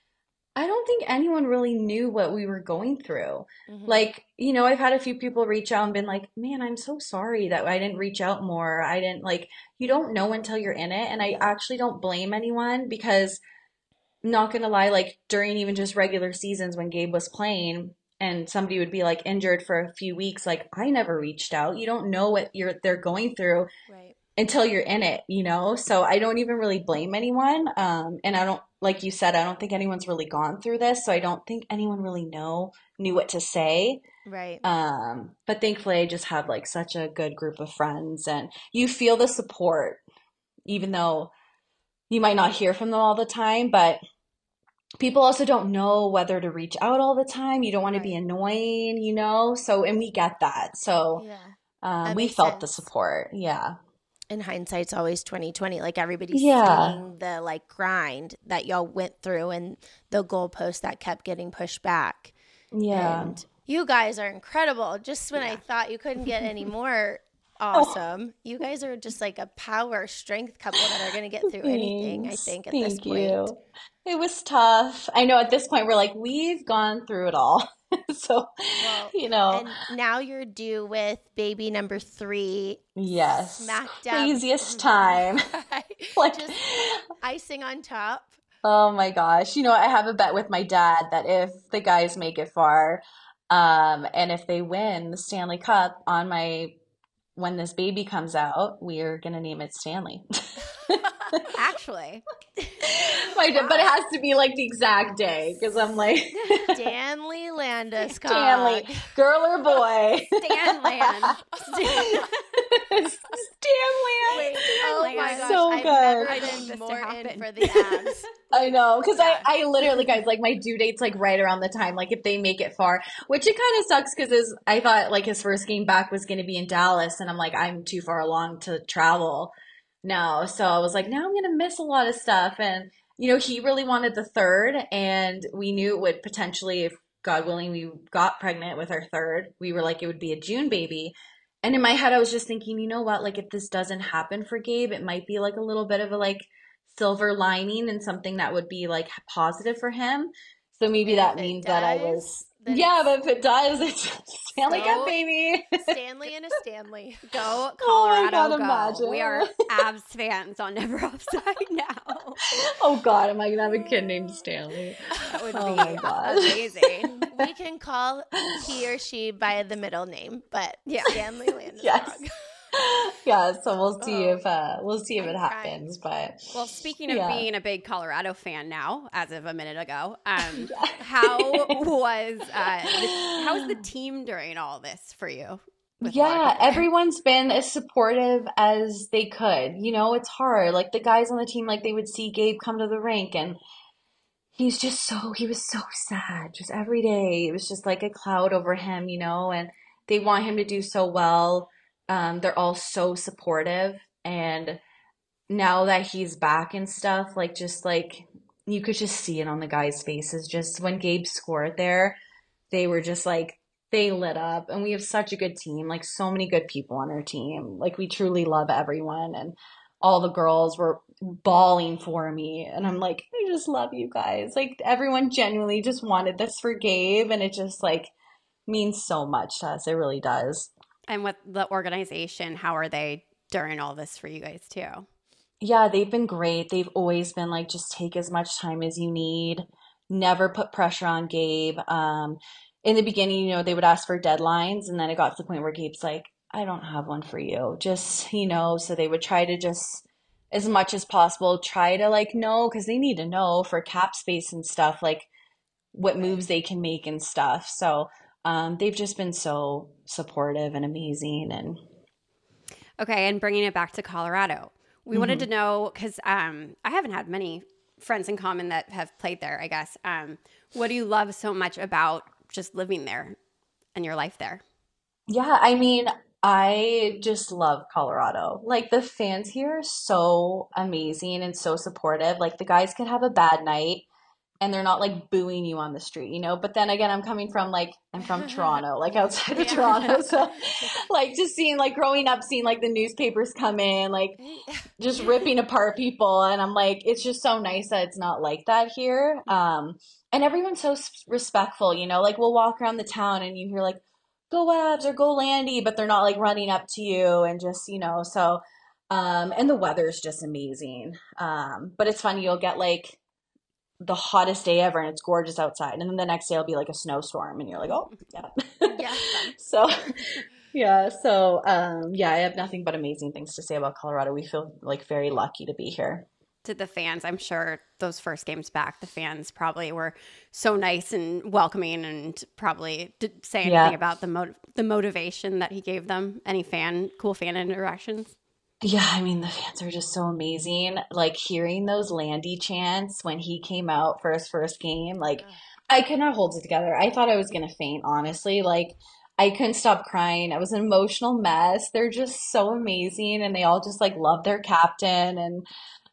I don't think anyone really knew what we were going through. Mm-hmm. Like, you know, I've had a few people reach out and been like, man, I'm so sorry that I didn't reach out more. I didn't like, you don't know until you're in it. And I actually don't blame anyone because I'm not going to lie, like during even just regular seasons when Gabe was playing and somebody would be like injured for a few weeks, like I never reached out. You don't know what you're they're going through. Right. Until you're in it, you know? So I don't even really blame anyone. Um, and I don't, like you said, I don't think anyone's really gone through this. So I don't think anyone really know, knew what to say. Right. Um, but thankfully I just have like such a good group of friends and you feel the support, even though you might not hear from them all the time, but people also don't know whether to reach out all the time. You don't want Right. to be annoying, you know? So, and we get that. So Yeah. um, That we makes felt the sense. support. Yeah. In hindsight's always twenty twenty. Like everybody's Yeah. seeing the like grind that y'all went through and the goalpost that kept getting pushed back. Yeah. And you guys are incredible. Just when I thought you couldn't get any more awesome, you guys are just like a power strength couple that are going to get through anything, I Thanks. think, at Thank this point. you. It was tough. I know at this point we're like, we've gone through it all. So, Well, you know, and now you're due with baby number three. yes. Smack dab. Craziest time. Like, Just icing on top. oh my gosh. You know, I have a bet with my dad that if the guys make it far, um, and if they win the Stanley Cup on my, when this baby comes out, we're going to name it Stanley. Actually, My dad, but it has to be like the exact day because I'm like, Stanley Landeskog. Stanley, girl or boy? Stanland. Stanland. Wait, oh my gosh, So I've good. never I been need this to more in happen. for the abs. I know, because I, I literally, guys, like, my due date's, like, right around the time, like, if they make it far, which it kind of sucks, because I thought, like, his first game back was going to be in Dallas, and I'm like, I'm too far along to travel now, so I was like, now I'm going to miss a lot of stuff, and, you know, he really wanted the third, and we knew it would potentially, if God willing, we got pregnant with our third, we were like, it would be a June baby, and in my head, I was just thinking, you know what, like, if this doesn't happen for Gabe, it might be, like, a little bit of a, like, silver lining and something that would be like positive for him. So maybe And that if it means that I does, was then yeah, it's- but if it does, it's Stanley So- Cup, baby. Stanley and a Stanley. Go Oh my Colorado, God, go. imagine. We are Avs fans on Never Offside now. Oh God, am I gonna have a kid named Stanley? That would Oh be my God. amazing. We can call he or she by the middle name, but Yeah. Stanley Landeskog. Yes. Yeah, so we'll see Oh. if uh we'll see if I'm it crying. happens. But Well, speaking of Yeah. being a big Colorado fan now, as of a minute ago, um, how was uh, the, how was the team during all this for you? with a lot of yeah, people? everyone's been as supportive as they could. You know, it's hard. Like the guys on the team, like they would see Gabe come to the rink and he's just so, he was so sad just every day. It was just like a cloud over him, you know, and they want him to do so well. Um, they're all so supportive. And now that he's back and stuff, like just like you could just see it on the guys' faces. Just when Gabe scored there, they were just like, they lit up. And we have such a good team, like so many good people on our team. Like we truly love everyone. And all the girls were bawling for me. And I'm like, I just love you guys. Like everyone genuinely just wanted this for Gabe. And it just like means so much to us. It really does. And with the organization, how are they during all this for you guys too? Yeah, they've been great. They've always been like, just take as much time as you need. Never put pressure on Gabe. Um, in the beginning, you know, they would ask for deadlines. And then it got to the point where Gabe's like, I don't have one for you. Just, you know, so they would try to just, as much as possible, try to like know, because they need to know for cap space and stuff, like what moves they can make and stuff. So um, they've just been so supportive and amazing. And Okay, and bringing it back to Colorado, we wanted to know, because um, I haven't had many friends in common that have played there, I guess. Um, what do you love so much about just living there and your life there? yeah, I mean, I just love Colorado. Like the fans here are so amazing and so supportive. Like the guys could have a bad night and they're not like booing you on the street, you know? But then again, I'm coming from like, I'm from Toronto, like outside of Toronto. So like just seeing like growing up, seeing like the newspapers come in, like just ripping apart people. And I'm like, it's just so nice that it's not like that here. Um, and everyone's so s- respectful, you know, like we'll walk around the town and you hear like, go Abs or go Landy, but they're not like running up to you and just, you know, so, um, and the weather's just amazing. Um, but it's funny, you'll get like the hottest day ever and it's gorgeous outside. And then the next day it'll be like a snowstorm and you're like, oh, yeah. Yeah. So, yeah. So, um, yeah, I have nothing but amazing things to say about Colorado. We feel like very lucky to be here. To the fans, I'm sure those first games back, the fans probably were so nice and welcoming and probably did say anything Yeah. about the mo- the motivation that he gave them. Any fan, cool fan interactions? Yeah, I mean, the fans are just so amazing. Like hearing those Landy chants when he came out for his first game, like I could not hold it together. I thought I was going to faint, honestly. Like I couldn't stop crying. I was an emotional mess. They're just so amazing and they all just like love their captain. And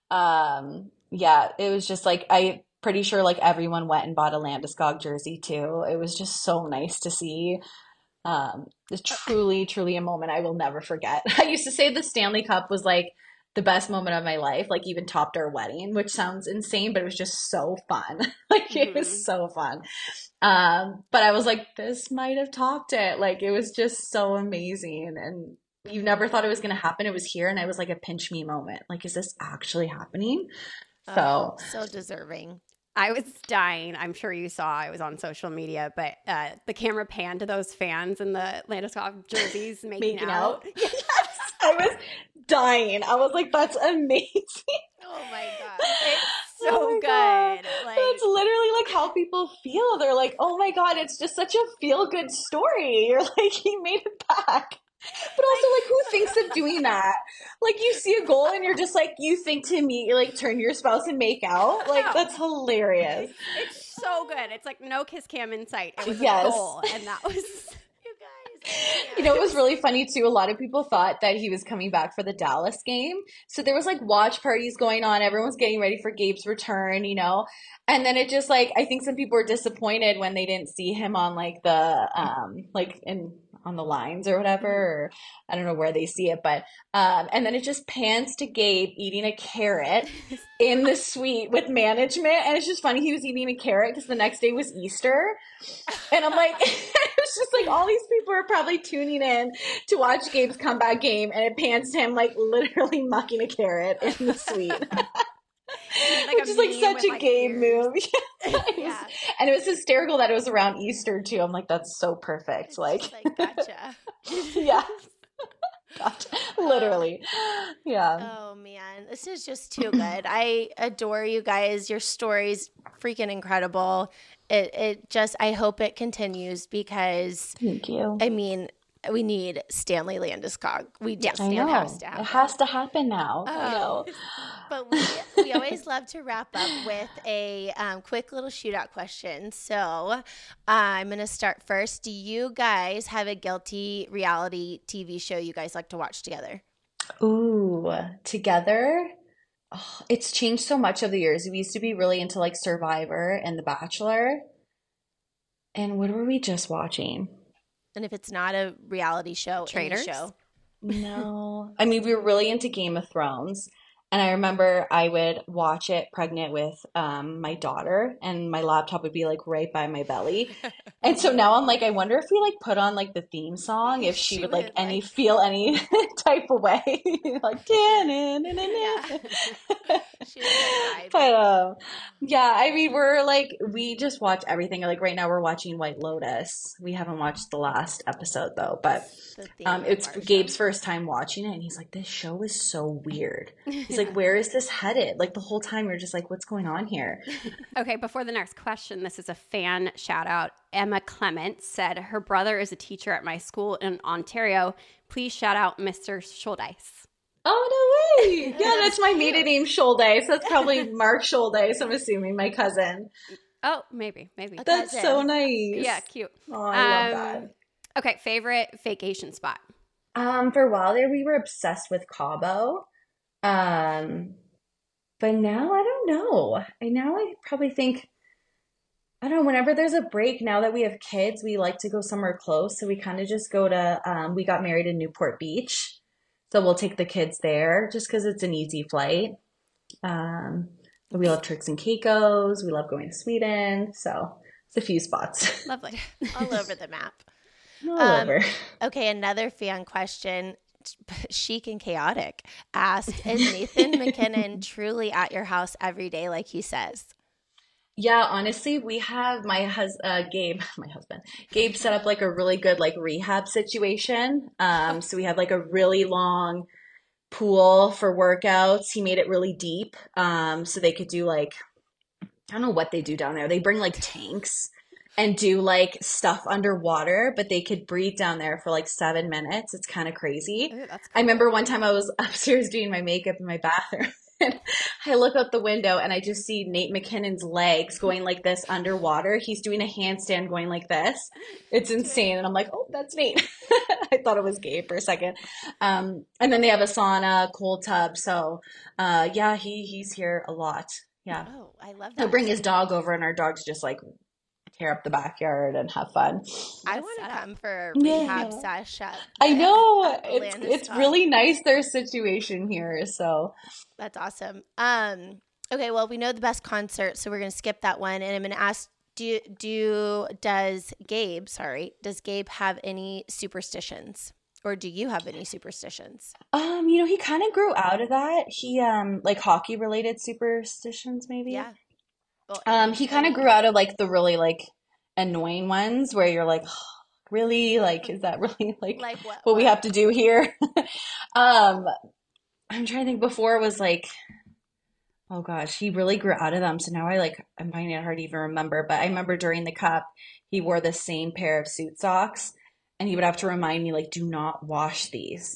um, yeah, it was just like, I'm pretty sure like everyone went and bought a Landeskog jersey too. It was just so nice to see. Um, it's truly, truly a moment I will never forget. I used to say the Stanley Cup was like the best moment of my life, like even topped our wedding, which sounds insane, but it was just so fun. Like it was so fun. Um, but I was like, this might have topped it. Like it was just so amazing. And you never thought it was going to happen. It was here. And I was like a pinch me moment. Like, is this actually happening? So Oh, so deserving. I was dying. I'm sure you saw I was on social media, but uh, the camera panned to those fans in the Landeskog jerseys making, making out. out. Yes, I was dying. I was like, that's amazing. Oh my God. It's so Oh my good. God. Like, That's literally like how people feel. They're like, oh my God, it's just such a feel good story. You're like, he made it back. But also, like, who thinks of doing that? Like, you see a goal and you're just like, you think to meet, like, turn to your spouse and make out? Like, No. that's hilarious. It's so good. It's like no kiss cam in sight. It was Yes. a goal, and that was. You guys. You know, it was really funny too. A lot of people thought that he was coming back for the Dallas game. So there was like watch parties going on. Everyone was getting ready for Gabe's return, you know. And then it just like, I think some people were disappointed when they didn't see him on like the, um, like in, on the lines or whatever, or I don't know where they see it, but, um, and then it just pans to Gabe eating a carrot in the suite with management. And it's just funny. He was eating a carrot because the next day was Easter. And I'm like, it's just like all these people are probably tuning in to watch Gabe's comeback game, and it pans to him like literally mucking a carrot in the suite. Like Which is like such a like Gabe ears. move. It was- Yeah. And it was hysterical that it was around Easter too. I'm like, that's so perfect. It's Like, just like, gotcha. yeah. Gotcha. Literally. Yeah. Oh man, this is just too good. I adore you guys. Your story's freaking incredible. It it just I hope it continues because Thank you. I mean we need Stanley Landeskog. We Yes. just I it know. has to It happen. has to happen now. I know. But we, we always love to wrap up with a um, quick little shootout question. So uh, I'm going to start first. Do you guys have a guilty reality T V show you guys like to watch together? Ooh, together. Oh, it's changed so much over the years. We used to be really into like Survivor and The Bachelor. And what were we just watching? And if it's not a reality show, any Traitors? show. No. I mean, we were really into Game of Thrones. And I remember I would watch it pregnant with um, my daughter, and my laptop would be like right by my belly. And so now I'm like, I wonder if we like put on like the theme song, if she, She would like would, any like- feel any type of way, like Yeah. yeah. She was like, But vibing. um, yeah, I mean, we're like, we just watch everything. Like right now, we're watching White Lotus. We haven't watched the last episode though, but The theme um, of it's our show. Gabe's first time watching it, and he's like, "This show is so weird." He's like, "Where is this headed?" Like the whole time, you're just like, "What's going on here?" Okay, before the next question, this is a fan shout out. Emma Clement said her brother is a teacher at my school in Ontario. Please shout out Mister Schuldeis. Oh no way! Yeah, that's my maiden name, Shouldice. That's probably Mark Shouldice. I'm assuming my cousin. Oh, maybe, maybe. A That's cousin. so nice. Yeah, cute. Oh, I love Um, that. Okay, favorite vacation spot. Um, for a while there, we were obsessed with Cabo. Um, but now I don't know. I now I probably think, I don't know, whenever there's a break, now that we have kids, we like to go somewhere close. So we kind of just go to, um, we got married in Newport Beach. So we'll take the kids there just because it's an easy flight. Um, we love Turks and Caicos. We love going to Sweden. So it's a few spots Lovely. all over the map. all Um, over. Okay, another fan question. Chic and chaotic asked, is Nathan McKinnon truly at your house every day like he says? Yeah, honestly, we have my hus uh, Gabe, my husband, Gabe set up like a really good like rehab situation. Um, so we have like a really long pool for workouts. He made it really deep, um, so they could do like, I don't know what they do down there. They bring like tanks and do like stuff underwater, but they could breathe down there for like seven minutes. It's kind of crazy. Ooh, that's I remember one time I was upstairs doing my makeup in my bathroom. And I look out the window and I just see Nate McKinnon's legs going like this underwater. He's doing a handstand going like this. It's insane. And I'm like, oh, that's Nate. I thought it was Gabe for a second. Um, and then they have a sauna, cold tub. So uh, yeah, he he's here a lot. Yeah. Oh, I love that. He'll bring his dog over and our dogs just like tear up the backyard and have fun. I What a want to setup. come for a Yeah. rehab sesh at I know. at It's Landis it's Talk. really nice their situation here. So That's awesome. Um, okay, well, we know the best concert, so we're going to skip that one. And I'm going to ask, do, do, does Gabe, sorry, does Gabe have any superstitions? Or do you have any superstitions? Um, you know, he kind of grew out of that. He um like hockey related superstitions maybe. Yeah. Well, Um, he kind of grew out of like the really like annoying ones where you're like, oh, really? Like, is that really like like what? what we have to do here? um, I'm trying to think. Before it was like, oh gosh, he really grew out of them. So now I like I'm finding it hard to even remember. But I remember during the cup, he wore the same pair of suit socks. and he would have to remind me, like, do not wash these.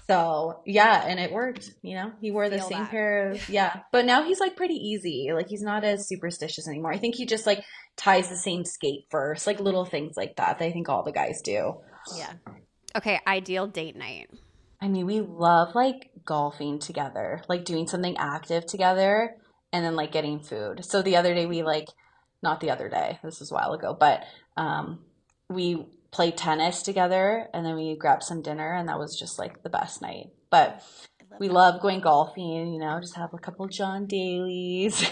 So yeah, and it worked, you know, he wore the Feel same that. pair of, yeah, but now he's like pretty easy. Like he's not as superstitious anymore. I think he just like ties the same skate first, like little things like that, that I think all the guys do. Yeah. Okay, ideal date night. I mean, we love like golfing together, like doing something active together and then like getting food. So the other day we like, not the other day, this was a while ago, but um, we played tennis together and then we grabbed some dinner and that was just like the best night. But we love going golfing, you know, just have a couple John Daly's.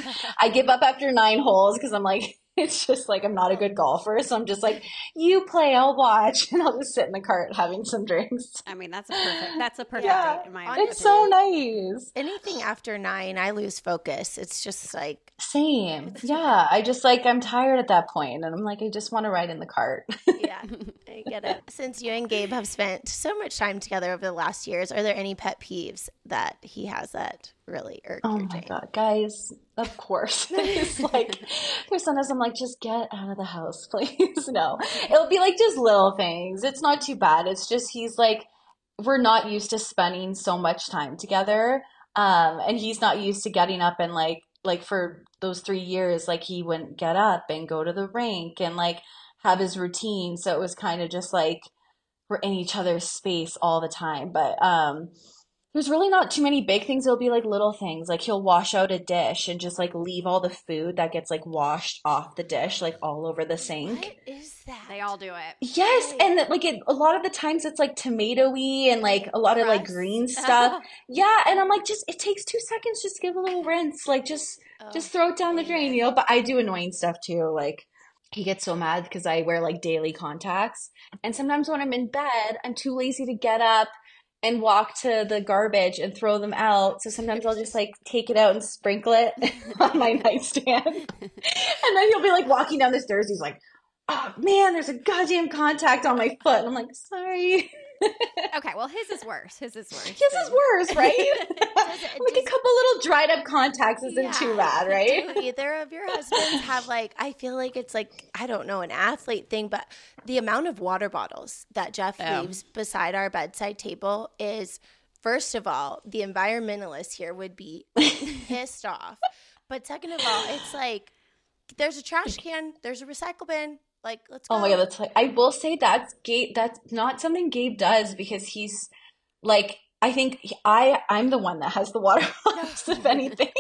I give up after nine holes because I'm like, it's just like I'm not a good golfer. So I'm just like, you play, I'll watch. And I'll just sit in the cart having some drinks. I mean, that's a perfect, that's a perfect Yeah, date in my it's opinion. so nice. Anything after nine, I lose focus. It's just like, Same. Yeah. I just like, I'm tired at that point, and I'm like, I just want to ride in the cart. yeah, I get it. Since you and Gabe have spent so much time together over the last years, are there any pet peeves that he has that really irk Oh your my Jane? God, guys, of course. It's like, there's sometimes I'm like, just get out of the house, please. No, it'll be like just little things. It's not too bad. It's just, he's like, we're not used to spending so much time together. Um, and he's not used to getting up and like, like for those three years, like he wouldn't get up and go to the rink and like have his routine. So it was kind of just like, we're in each other's space all the time. But, um, there's really not too many big things. It'll be like little things. Like he'll wash out a dish and just like leave all the food that gets like washed off the dish, like all over the sink. What is that? They all do it. Yes. And that, like it, a lot of the times it's like tomato-y and like a lot of like Crust. green stuff. Yeah. And I'm like, just, it takes two seconds. Just give a little rinse. Like just, Oh, just throw it down the drain, you know? But I do annoying stuff too. Like he gets so mad because I wear like daily contacts. And sometimes when I'm in bed, I'm too lazy to get up and walk to the garbage and throw them out. So sometimes I'll just like take it out and sprinkle it on my nightstand. And then he'll be like walking down the stairs. He's like, oh man, there's a goddamn contact on my foot. And I'm like, sorry. Okay, well, his is worse. His is worse. His is worse, right? Like a couple little dried up contacts isn't Yeah. too bad, right? Do either of your husbands have like, I feel like it's like, I don't know, an athlete thing, but the amount of water bottles that Jeff Yeah. leaves beside our bedside table is, first of all, the environmentalists here would be pissed off. But second of all, it's like, there's a trash can, there's a recycle bin. Like, let's go. Oh my God, that's like, I will say that's Gabe, that's not something Gabe does because he's like, I think he- I, I'm the one that has the water bottles, if anything.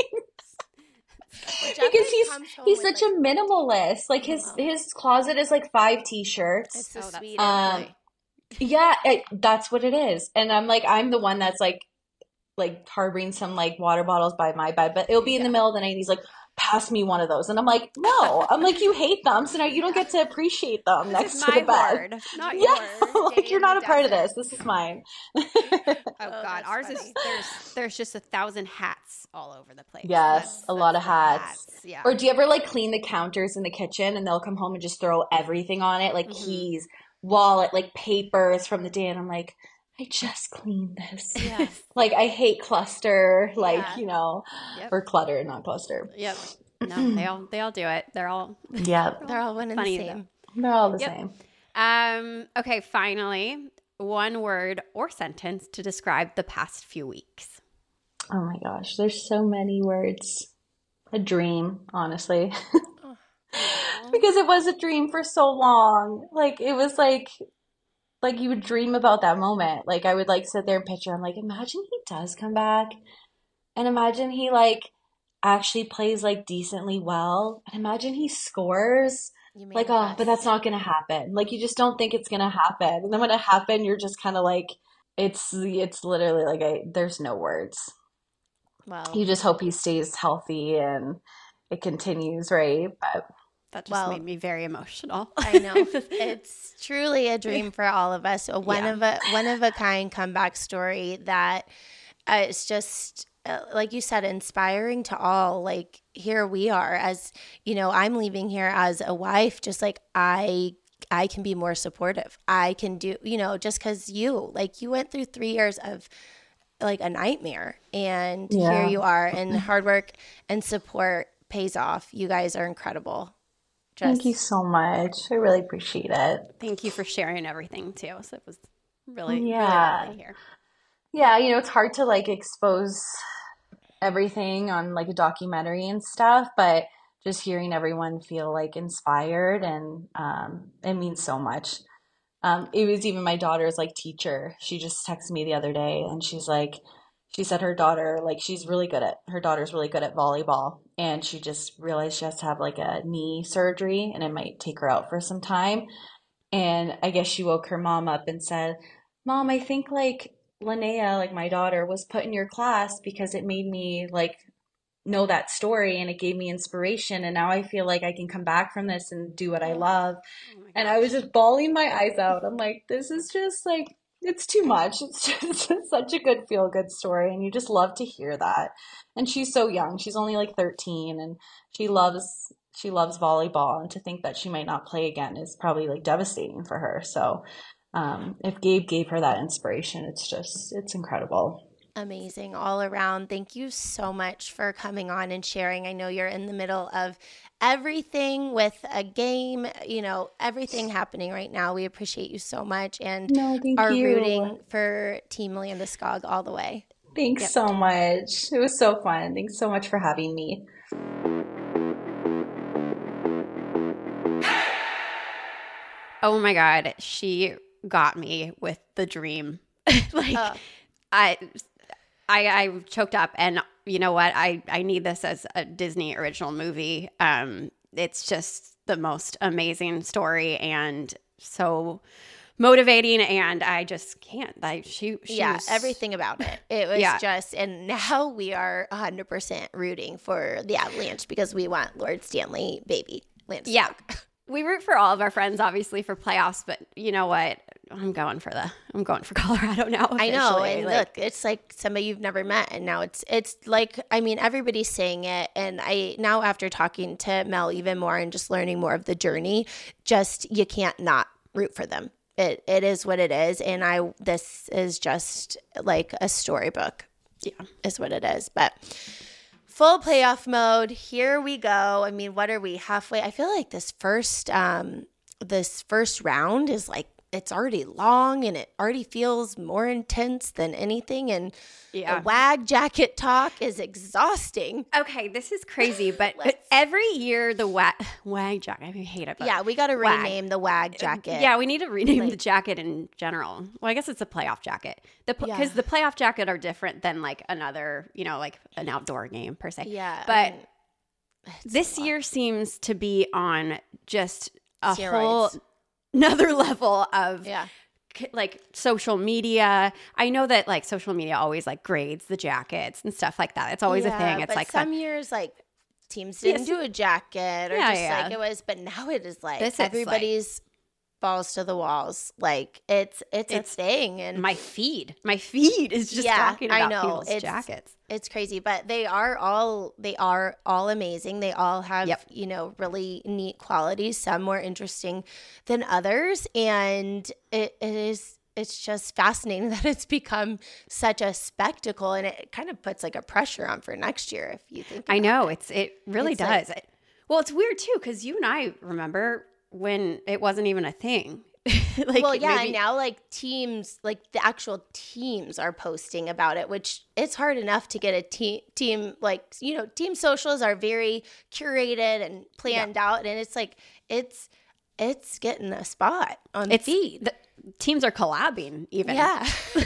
Jeff, Because like, he's comes home he's with, such like, a minimalist. Like his his closet is like five t-shirts. It's the Oh, that's sweetest. Um, yeah, it, that's what it is. And I'm like, I'm the one that's like, like harboring some like water bottles by my bed, but it'll be in the middle of the night. And he's like, pass me one of those, and I'm like, no. I'm like, you hate them, so now you don't get to appreciate them next This to is the my bed. word, not Yeah, yours. like you're in not the a part of desert. this. This is mine. Oh, Oh, God, that's ours funny. is there's there's just a thousand hats all over the place. Yes, That's- a lot that's of the hats. Yeah. Or do you ever like clean the counters in the kitchen and they'll come home and just throw everything on it, like Mhm. keys, wallet, like papers from the day, and I'm like, I just cleaned this. Yes. Like I hate cluster, like Yeah. you know, Yep. or clutter, not cluster. Yep. No, they all they all do it. They're all Yeah, They're all one and the Funny same. they're all the Yep. same. Um, okay, finally, one word or sentence to describe the past few weeks. Oh my gosh, there's so many words. A dream, honestly. Because it was a dream for so long. Like it was like like you would dream about that moment. Like I would like sit there and picture, I'm like, imagine he does come back. And imagine he like actually plays like decently well. And imagine he scores. You Like, oh, manifest. but that's not gonna happen. Like you just don't think it's gonna happen. And then when it happened, you're just kinda like it's it's literally like I there's no words. Well, You just hope he stays healthy and it continues, right? But That just Well- made me very emotional. I know it's truly a dream for all of us. A one Yeah. of a one of a kind comeback story that uh, it's just uh, like you said, inspiring to all. Like here we are, as you know, I'm leaving here as a wife. Just like I, I can be more supportive. I can do, you know, just because you like you went through three years of like a nightmare, and Yeah. here you are, and hard work and support pays off. You guys are incredible. Just, Thank you so much. I really appreciate it. Thank you for sharing everything too. So it was really, Yeah. really lovely here. Yeah, you know, it's hard to like expose everything on like a documentary and stuff, but just hearing everyone feel like inspired and um, it means so much. Um, it was even my daughter's like teacher. She just texted me the other day and she's like, she said her daughter, like she's really good at, her daughter's really good at volleyball and she just realized she has to have like a knee surgery and it might take her out for some time. And I guess she woke her mom up and said, Mom, I think like Linnea, like my daughter, was put in your class because it made me like know that story and it gave me inspiration. And now I feel like I can come back from this and do what I love. Oh my And I was just bawling my eyes out. I'm like, this is just like, it's too much. It's just such a good feel good story. And you just love to hear that. And she's so young. She's only like thirteen and she loves, she loves volleyball. And to think that she might not play again is probably like devastating for her. So um, if Gabe gave her that inspiration, it's just, it's incredible. Amazing all around. Thank you so much for coming on and sharing. I know you're in the middle of everything with a game, you know, everything happening right now. We appreciate you so much and No, thank are you. rooting for Team Landeskog all the way. Thanks Yep. so much. It was so fun. Thanks so much for having me. Oh my God. She got me with the dream. like Uh. I, I, I choked up and you know what? I, I need this as a Disney original movie. Um, it's just the most amazing story and so motivating and I just can't. I, she, she yeah, was, everything about it. It was Yeah. just, and now we are one hundred percent rooting for the Avalanche because we want Lord Stanley baby Landeskog. Yeah. We root for all of our friends, obviously, for playoffs, but you know what? I'm going for the I'm going for Colorado now. I know, officially. and Like, look, it's like somebody you've never met, and now it's it's like I mean everybody's saying it, and I now after talking to Mel even more and just learning more of the journey, just you can't not root for them. It it is what it is, and I this is just like a storybook. Yeah. Is what it is, but. Full playoff mode. Here we go. I mean, what are we halfway? I feel like this first um this first round is like it's already long and it already feels more intense than anything and Yeah. the wag jacket talk is exhausting. Okay, this is crazy, but Let's- every year the wag wag jacket. I hate it. But Yeah, we got to wag. rename the wag jacket. Yeah, we need to rename the Like- jacket in general. Well, I guess it's a playoff jacket. The because Yeah. the playoff jacket are different than like another, you know, like an outdoor game per se. Yeah, but I mean, it's this a lot. year seems to be on just a Steroids. whole another level of Yeah. c- like social media. I know that like social media always like grades the jackets and stuff like that. It's always a Yeah, thing. It's but like some fun. years like teams didn't Yes. do a jacket or Yeah, just yeah. like it was, but now it is like This is, like- everybody's balls to the walls. Like it's it's, It's a thing and my feed, my feed is just Yeah, talking I about know. people's It's- jackets. it's crazy, but they are all they are all amazing. They all have Yep. you know really neat qualities. Some more interesting than others, and it, it is it's just fascinating that it's become such a spectacle, and it kind of puts like a pressure on for next year. If you think I about know it. it's it really It's like- does. It- well, it's weird too because you and I remember when it wasn't even a thing. like well, yeah, maybe- and now like teams, like the actual teams are posting about it, which it's hard enough to get a team, team like, you know, team socials are very curated and planned out. And it's like, it's, it's getting a spot on the it's feed. the teams are collabing even. Yeah.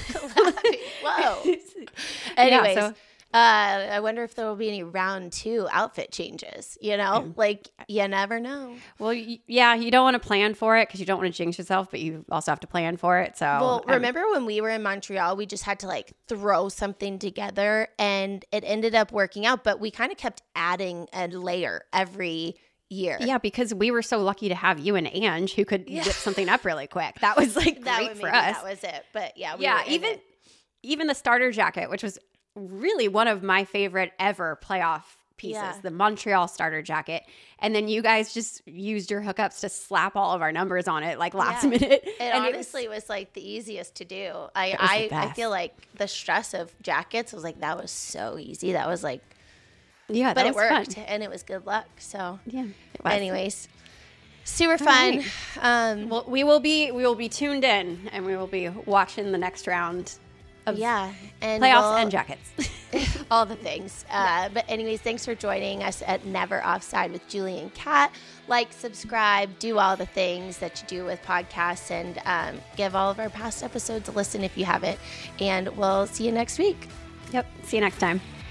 Whoa. Yeah, Anyways, so- uh, I wonder if there will be any round two outfit changes, you know, like you never know. Well, y- yeah, you don't want to plan for it because you don't want to jinx yourself, but you also have to plan for it. So, Well, um, remember when we were in Montreal, we just had to like throw something together and it ended up working out, but we kind of kept adding a layer every year. yeah, because we were so lucky to have you and Ange who could Yeah. whip something up really quick. That was like That great would for maybe us. That was it. But yeah, we yeah, were in even it. even the starter jacket, which was really one of my favorite ever playoff pieces, Yeah. the Montreal starter jacket. And then you guys just used your hookups to slap all of our numbers on it like last Yeah. minute. It and honestly was, like the easiest to do. I It was the I, I best. feel like the stress of jackets was like that was so easy. That was like yeah, but that it was worked fun. and it was good luck. So Yeah, it was. anyways, Super fun. right. Um, Well, we will be we will be tuned in, and we will be watching the next round of yeah. And playoffs we'll- and jackets. all the things. Uh, but anyways, thanks for joining us at Never Offside with Julie and Kat. Like, subscribe, do all the things that you do with podcasts, and um, give all of our past episodes a listen if you haven't. And we'll see you next week. Yep. See you next time.